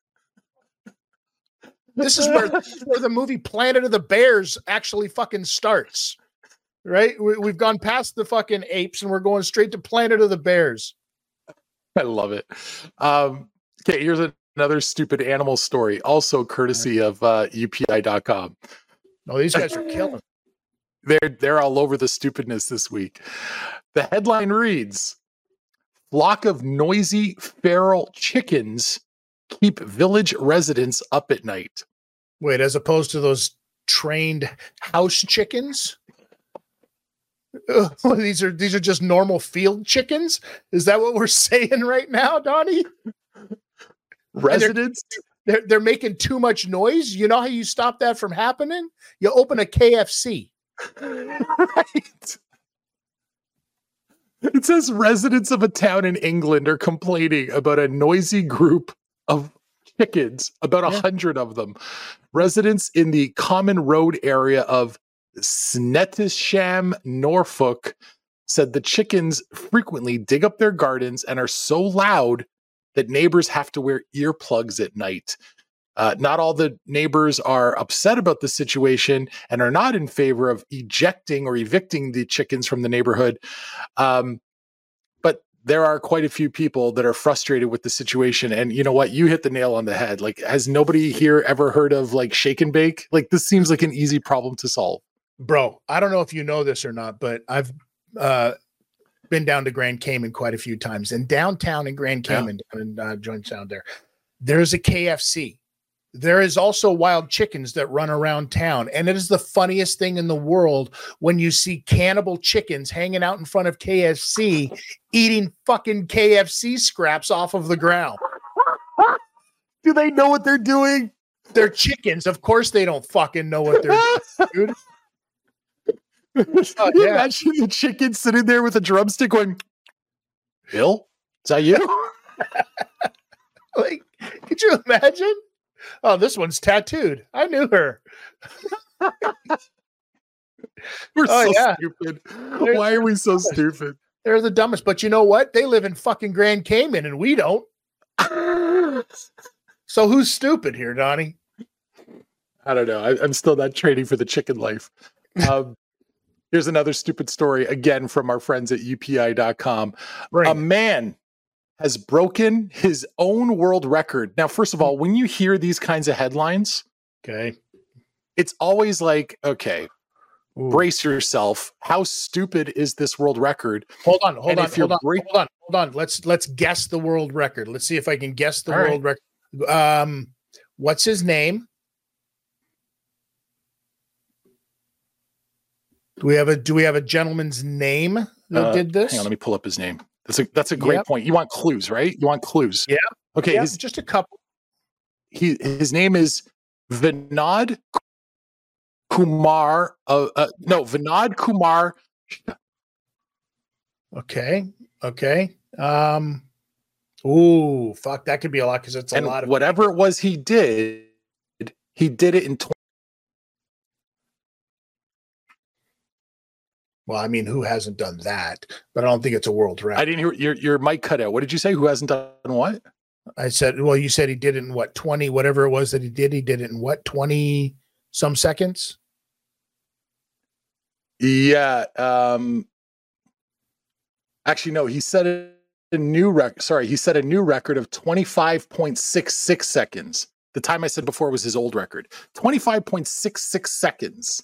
This is where the movie Planet of the Bears actually fucking starts. Right? We've gone past the fucking apes and we're going straight to Planet of the Bears. I love it. Okay, here's another stupid animal story, also courtesy of UPI.com. No, these guys are killing. They're all over the stupidness this week. The headline reads, flock of noisy feral chickens keep village residents up at night. Wait, as opposed to those trained house chickens? These are just normal field chickens? Is that what we're saying right now, Donnie? Residents? They're making too much noise. You know how you stop that from happening? You open a KFC. Right. It says residents of a town in England are complaining about a noisy group of chickens, about 100 of them. Residents in the Common Road area of Snettisham, Norfolk, said the chickens frequently dig up their gardens and are so loud that neighbors have to wear earplugs at night. Not all the neighbors are upset about the situation and are not in favor of ejecting or evicting the chickens from the neighborhood. But there are quite a few people that are frustrated with the situation. And you know what? You hit the nail on the head. Like, has nobody here ever heard of like shake and bake? Like, this seems like an easy problem to solve. Bro, I don't know if you know this or not, but I've been down to Grand Cayman quite a few times. And downtown in Grand Cayman, down in Joint Sound there's a KFC. There is also wild chickens that run around town. And it is the funniest thing in the world when you see cannibal chickens hanging out in front of KFC, eating fucking KFC scraps off of the ground. Do they know what they're doing? They're chickens. Of course they don't fucking know what they're doing, dude. Can you imagine the chicken sitting there with a drumstick going, Bill, is that you? Like, could you imagine? Oh, this one's tattooed. I knew her. We're so stupid. Why are we so stupid? They're the dumbest. But you know what? They live in fucking Grand Cayman and we don't. So who's stupid here, Donnie? I don't know. I'm still not training for the chicken life. Here's another stupid story, again, from our friends at UPI.com. A man has broken his own world record. Now, first of all, when you hear these kinds of headlines, it's always like, okay, brace yourself. How stupid is this world record? Hold on. Let's guess the world record. Let's see if I can guess the world record. What's his name? Do we have a gentleman's name that did this? Hang on, let me pull up his name. That's a great point. You want clues, right? You want clues. Yeah. Okay. Yep, just a couple. His name is Vinod Kumar. Vinod Kumar. Okay. Ooh, fuck. That could be a lot because it's a lot of whatever it was he did it in. Well, I mean, who hasn't done that? But I don't think it's a world record. I didn't hear your mic cut out. What did you say? Who hasn't done what? I said, well, you said he did it in what, 20, whatever it was that he did it in what, 20 some seconds? Yeah. Actually, no, he set a new record. Sorry, he set a new record of 25.66 seconds. The time I said before was his old record. 25.66 seconds.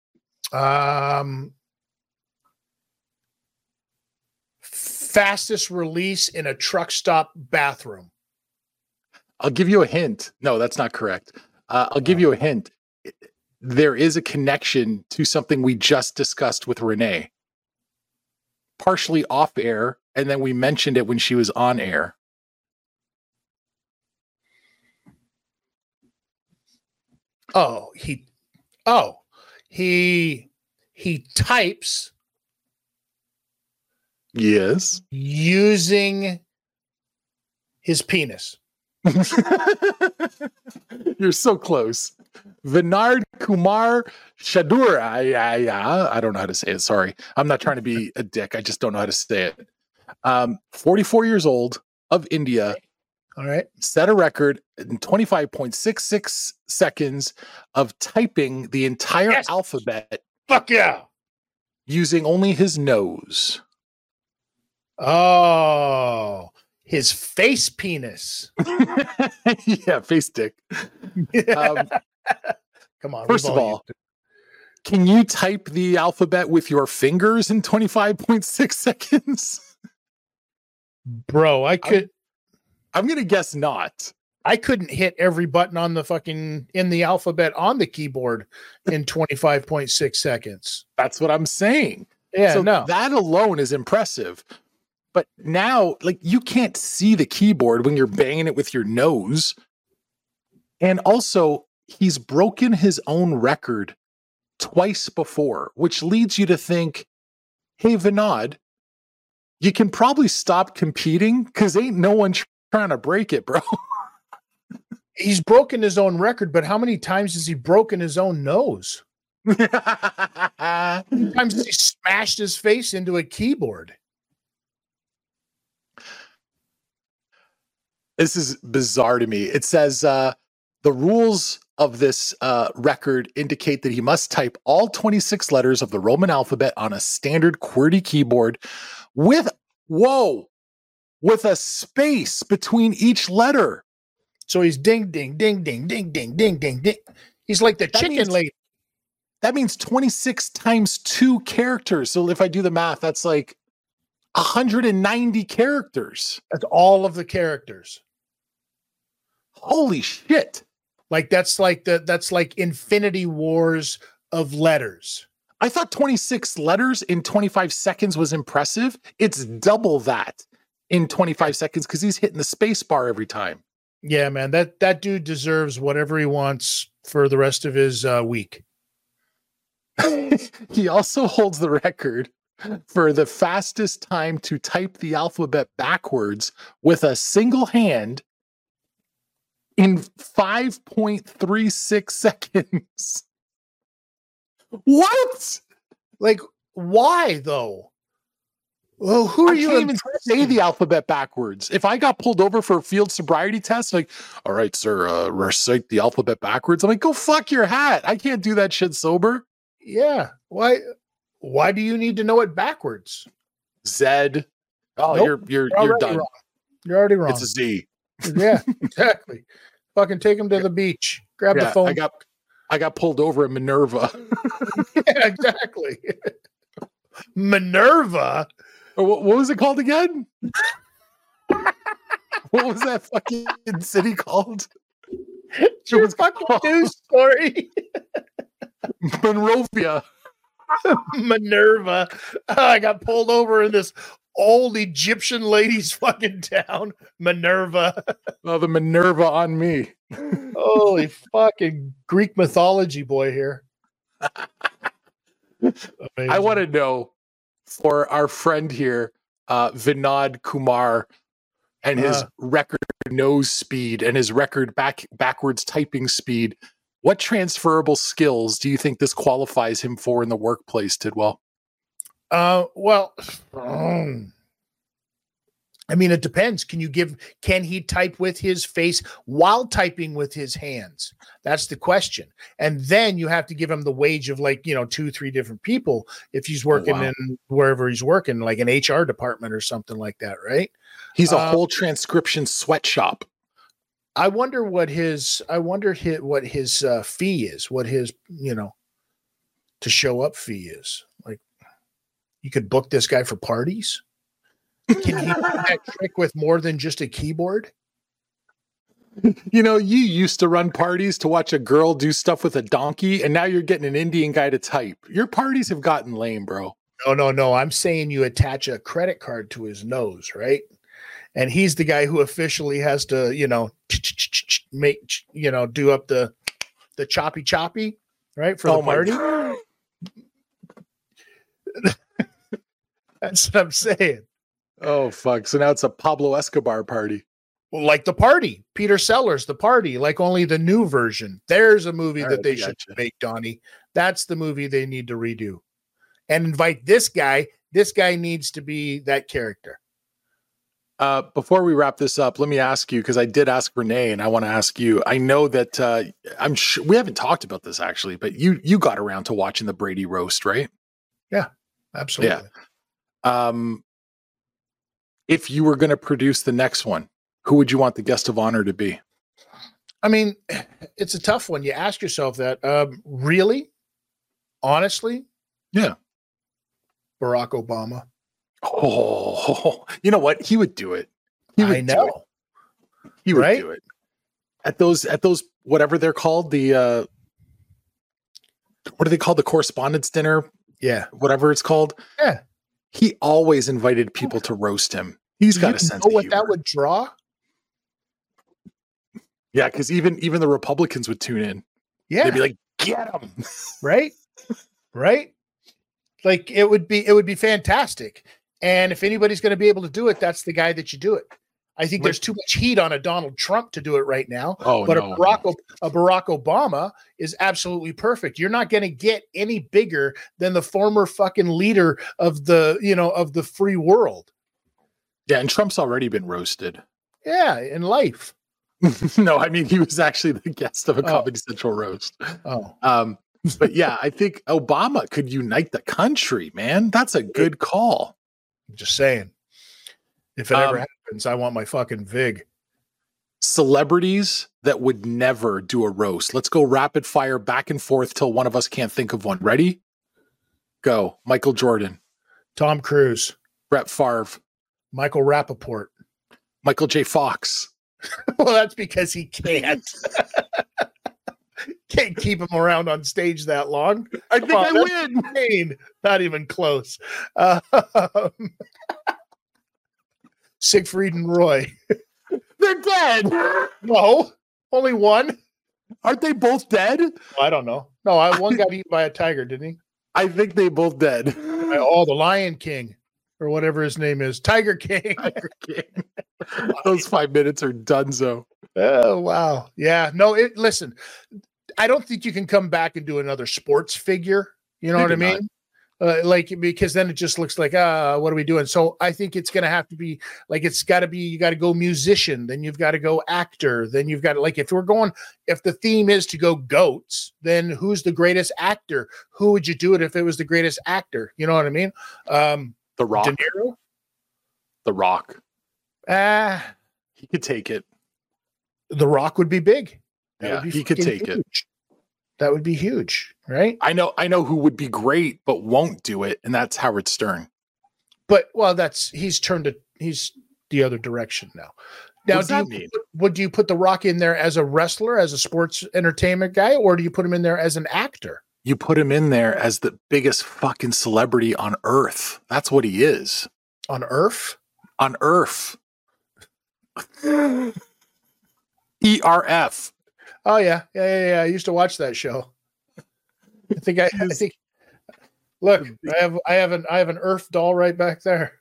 Fastest release in a truck stop bathroom. I'll give you a hint. No, that's not correct. I'll give you a hint. There is a connection to something we just discussed with Renee. Partially off air, and then we mentioned it when she was on air. He types. Yes. Using his penis. You're so close. Vinod Kumar Shadur. I don't know how to say it. Sorry. I'm not trying to be a dick. I just don't know how to say it. 44 years old, of India. All right. Set a record in 25.66 seconds of typing the entire alphabet. Fuck yeah. Using only his nose. Oh, his face penis. Yeah, face dick. Come on. First of all, can you type the alphabet with your fingers in 25.6 seconds? Bro, I could. I'm going to guess not. I couldn't hit every button on the fucking in the alphabet on the keyboard in 25.6 seconds. That's what I'm saying. Yeah, so no. That alone is impressive. But now, like, you can't see the keyboard when you're banging it with your nose. And also, he's broken his own record twice before, which leads you to think, hey, Vinod, you can probably stop competing because ain't no one trying to break it, bro. He's broken his own record, but how many times has he broken his own nose? How many times has he smashed his face into a keyboard? This is bizarre to me. It says the rules of this record indicate that he must type all 26 letters of the Roman alphabet on a standard QWERTY keyboard with a space between each letter. So he's ding, ding, ding, ding, ding, ding, ding, ding, ding. He's like the chicken lady. That means 26 times 2 characters. So if I do the math, that's like 190 characters. That's all of the characters. Holy shit. Like that's like Infinity Wars of letters. I thought 26 letters in 25 seconds was impressive. It's double that in 25 seconds because he's hitting the space bar every time. Yeah, man, that dude deserves whatever he wants for the rest of his week. He also holds the record for the fastest time to type the alphabet backwards with a single hand in 5.36 seconds. What? Like, why though? Well, who are I you? Can't even say the alphabet backwards. If I got pulled over for a field sobriety test, like, all right, sir, recite the alphabet backwards. I'm like, go fuck your hat. I can't do that shit sober. Yeah. Why do you need to know it backwards? Z. Oh, Nope. you're done. Wrong. You're already wrong. It's a Z. Yeah, exactly. Fucking take him to the beach. Grab the phone. I got pulled over at Minerva. Yeah, exactly. Minerva. What was it called again? What was that fucking city called? It's your fucking news story. Monrovia. Minerva. I got pulled over in this old Egyptian lady's fucking town. Minerva. Oh, the Minerva on me. Holy fucking Greek mythology boy here. I want to know for our friend here, Vinod Kumar, and his record nose speed and his record backwards typing speed. What transferable skills do you think this qualifies him for in the workplace, Tidwell? Well, I mean, it depends. Can he type with his face while typing with his hands? That's the question. And then you have to give him the wage of 2-3 different people if he's working in wherever he's working, like an HR department or something like that, right? He's a whole transcription sweatshop. I wonder what his fee is, what his, to show up fee is. Like, you could book this guy for parties. Can he do that trick with more than just a keyboard? You used to run parties to watch a girl do stuff with a donkey, and now you're getting an Indian guy to type. Your parties have gotten lame, bro. No. I'm saying you attach a credit card to his nose, right? And he's the guy who officially has to, do up the choppy, right? For the party. That's what I'm saying. Oh, fuck. So now it's a Pablo Escobar party. Well, like The Party. Peter Sellers, The Party, like only the new version. There's a movie that they should make, Donnie. That's the movie they need to redo. And invite this guy. This guy needs to be that character. Before we wrap this up, let me ask you, because I did ask Renee, and I want to ask you. I know that I'm sure we haven't talked about this actually, but you got around to watching the Brady roast, right? Yeah, absolutely. Yeah. If you were going to produce the next one, who would you want the guest of honor to be? I mean, it's a tough one. You ask yourself that. Really? Honestly? Yeah. Barack Obama. Oh, you know what? He would do it. He would do it. He would do it. At those, whatever they're called, the, what are they called? The correspondence dinner? Yeah. Whatever it's called. Yeah. He always invited people to roast him. He's got a sense of humor. That would draw? Yeah, because even the Republicans would tune in. Yeah. They'd be like, get him. Right? Right? Like it would be fantastic. And if anybody's going to be able to do it, that's the guy that you do it. I think there's too much heat on a Donald Trump to do it right now. But a Barack Obama is absolutely perfect. You're not going to get any bigger than the former fucking leader of the, of the free world. Yeah, and Trump's already been roasted. Yeah, in life. No, I mean, he was actually the guest of a Comedy Central roast. But yeah, I think Obama could unite the country, man. That's a good call. I'm just saying. If it ever happens, I want my fucking VIG. Celebrities that would never do a roast. Let's go rapid fire back and forth till one of us can't think of one. Ready? Go. Michael Jordan. Tom Cruise. Brett Favre. Michael Rappaport. Michael J. Fox. Well, that's because he can't. Can't keep him around on stage that long. I think I win. Insane. Not even close. Siegfried and Roy. They're dead. No, only one. Aren't they both dead? I don't know. No, one got eaten by a tiger, didn't he? I think they both dead. Oh, the Lion King or whatever his name is. Tiger King. Tiger King. Those 5 minutes are donezo. Oh, wow. Yeah. No, listen, I don't think you can come back and do another sports figure. You know what I mean? Because then it just looks like, what are we doing? So I think it's going to have to be like, you got to go musician, then you've got to go actor, then you've got to, like, if the theme is to go goats, then who's the greatest actor? Who would you do it if it was the greatest actor? You know what I mean? The Rock. De Niro? The Rock. He could take it. The Rock would be big. He could take it. That would be huge, right? I know who would be great, but won't do it, and that's Howard Stern. But he's the other direction now. Now, what does that mean? Do you put The Rock in there as a wrestler, as a sports entertainment guy, or do you put him in there as an actor? You put him in there as the biggest fucking celebrity on earth. That's what he is. On Earth? On Earth. ERF. Oh yeah. I used to watch that show. I think. Look, I have an Earth doll right back there.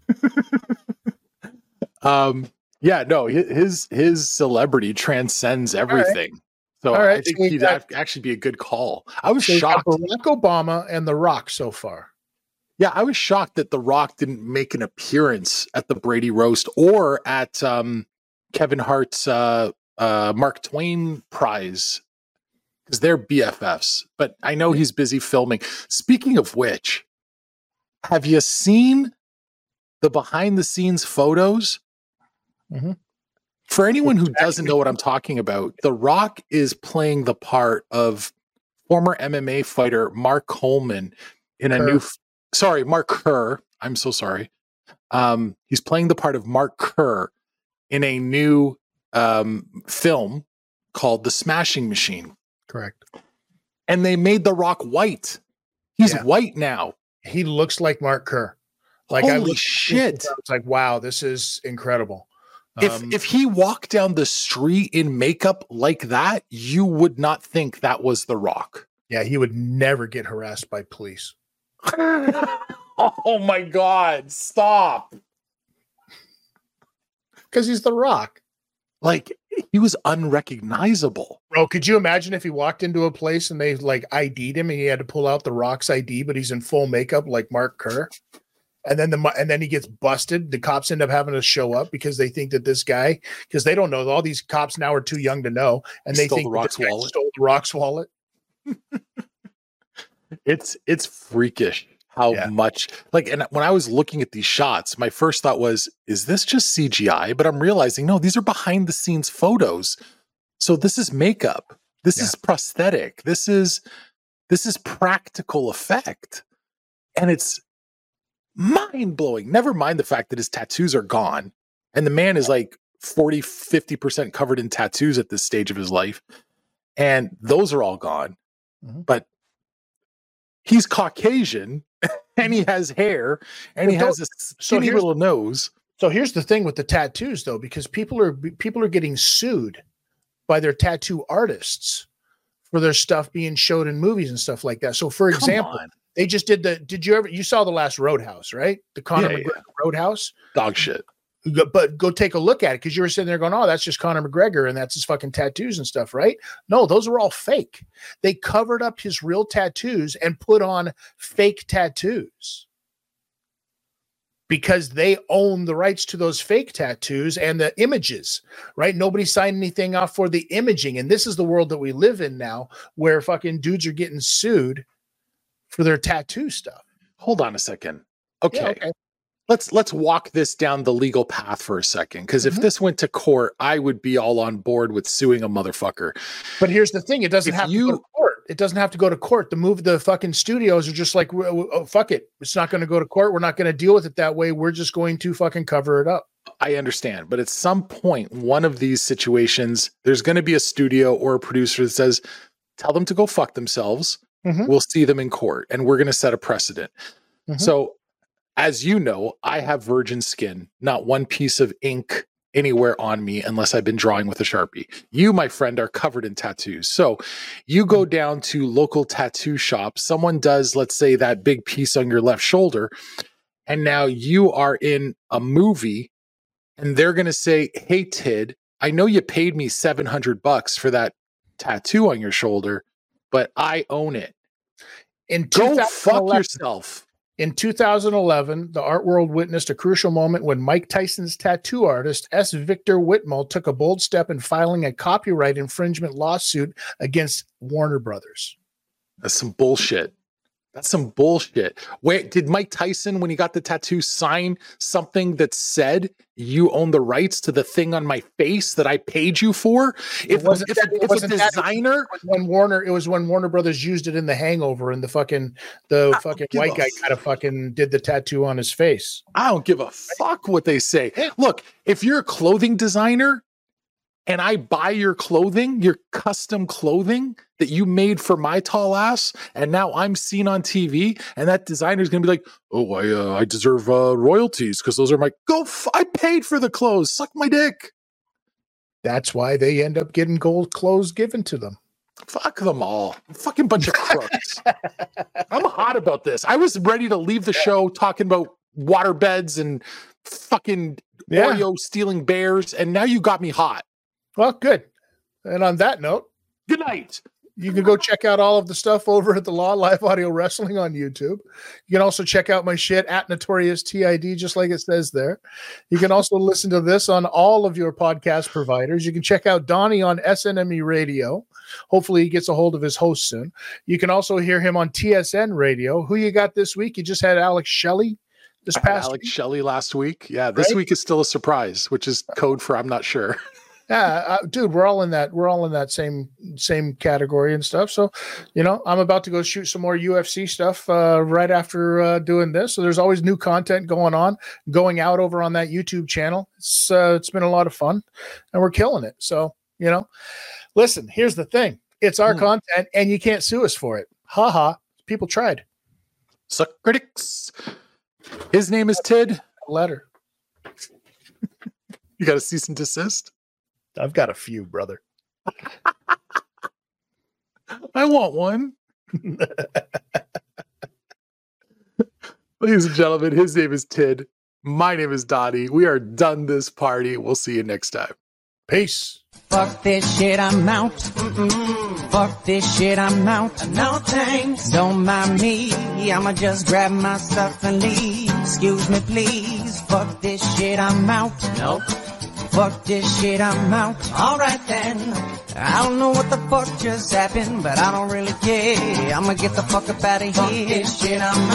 Yeah, no, his celebrity transcends everything. Right. So I think he'd actually be a good call. I was shocked. Barack Obama and The Rock so far. Yeah, I was shocked that The Rock didn't make an appearance at the Brady roast or at Kevin Hart's Mark Twain prize, because they're BFFs, but I know he's busy filming. Speaking of which, have you seen the behind the scenes photos? Mm-hmm. For anyone who doesn't know what I'm talking about, The Rock is playing the part of former MMA fighter Mark Coleman in a new, Mark Kerr. I'm so sorry. He's playing the part of Mark Kerr in a new film called The Smashing Machine. Correct. And they made The Rock white. He's white now. He looks like Mark Kerr. Like, holy shit. It's like, wow, this is incredible. If he walked down the street in makeup like that, you would not think that was The Rock. Yeah, he would never get harassed by police. Oh my God, stop. Because he's The Rock. Like, he was unrecognizable. Bro, could you imagine if he walked into a place and they like ID'd him and he had to pull out The Rock's ID, but he's in full makeup like Mark Kerr? And then he gets busted. The cops end up having to show up because they think that this guy, because they don't know, all these cops now are too young to know, and they think stole The Rock's wallet. It's freakish how much, like, and when I was looking at these shots, my first thought was, is this just CGI? But I'm realizing, no, these are behind the scenes photos. So this is makeup. This is prosthetic. This is practical effect. And it's mind-blowing. Never mind the fact that his tattoos are gone. And the man is like 40-50% covered in tattoos at this stage of his life. And those are all gone. Mm-hmm. But he's Caucasian and he has hair and he has a skinny little nose. So here's the thing with the tattoos, though, because people are getting sued by their tattoo artists for their stuff being showed in movies and stuff like that. So, for example, They just did you saw the last Roadhouse, right? The Conor McGregor Roadhouse? Dog shit. But go take a look at it, because you were sitting there going, oh, that's just Conor McGregor and that's his fucking tattoos and stuff, right? No, those were all fake. They covered up his real tattoos and put on fake tattoos because they own the rights to those fake tattoos and the images, right? Nobody signed anything off for the imaging. And this is the world that we live in now, where fucking dudes are getting sued for their tattoo stuff. Hold on a second. Okay. Yeah, okay. Let's walk this down the legal path for a second. Because if this went to court, I would be all on board with suing a motherfucker. But here's the thing. It doesn't have to go to court. It doesn't have to go to court. The fucking studios are just like, oh, fuck it. It's not going to go to court. We're not going to deal with it that way. We're just going to fucking cover it up. I understand. But at some point, one of these situations, there's going to be a studio or a producer that says, tell them to go fuck themselves. We'll see them in court and we're going to set a precedent. So, as you know, I have virgin skin, not one piece of ink anywhere on me unless I've been drawing with a Sharpie. You, my friend, are covered in tattoos. So you go down to local tattoo shops. Someone does, let's say, that big piece on your left shoulder. And now you are in a movie and they're going to say, hey, Tid, I know you paid me $700 for that tattoo on your shoulder, but I own it. Go fuck yourself. In 2011, the art world witnessed a crucial moment when Mike Tyson's tattoo artist, S. Victor Whitmore, took a bold step in filing a copyright infringement lawsuit against Warner Brothers. That's some bullshit. That's some bullshit. Wait, did Mike Tyson, when he got the tattoo, sign something that said you own the rights to the thing on my face that I paid you for? If a designer, when Warner Brothers used it in The Hangover, and the fucking white guy kind of fucking did the tattoo on his face. I don't give a fuck what they say. Look, if you're a clothing designer and I buy your clothing, your custom clothing that you made for my tall ass, and now I'm seen on TV, and that designer's gonna be like, oh, I deserve royalties because those are my, I paid for the clothes, suck my dick. That's why they end up getting gold clothes given to them. Fuck them all. Fucking bunch of crooks. I'm hot about this. I was ready to leave the show talking about waterbeds and fucking Oreo stealing bears, and now you got me hot. Well, good. And on that note, good night. You can go check out all of the stuff over at the Law Live Audio Wrestling on YouTube. You can also check out my shit at Notorious TID, just like it says there. You can also listen to this on all of your podcast providers. You can check out Donnie on SNME Radio. Hopefully he gets a hold of his host soon. You can also hear him on TSN Radio. Who you got this week? You just had Alex Shelley this past Alex Shelley last week. Yeah, this week is still a surprise, which is code for I'm not sure. Yeah, dude, we're all in that same category and stuff. So, I'm about to go shoot some more UFC stuff right after doing this. So there's always new content going out over on that YouTube channel. It's been a lot of fun, and we're killing it. So, listen, here's the thing: it's our content, and you can't sue us for it. Ha ha! People tried. Suck critics. His name is Tid. Letter. You got a cease and desist. I've got a few, brother. I want one. Ladies and gentlemen, his name is Tid. My name is Dottie. We are done this party. We'll see you next time. Peace. Fuck this shit, I'm out. Fuck this shit, I'm out. No thanks. Don't mind me. I'ma just grab my stuff and leave. Excuse me, please. Fuck this shit, I'm out. Nope. Fuck this shit, I'm out. Alright then. I don't know what the fuck just happened, but I don't really care. I'ma get the fuck up out of here. Fuck this shit, I'm out.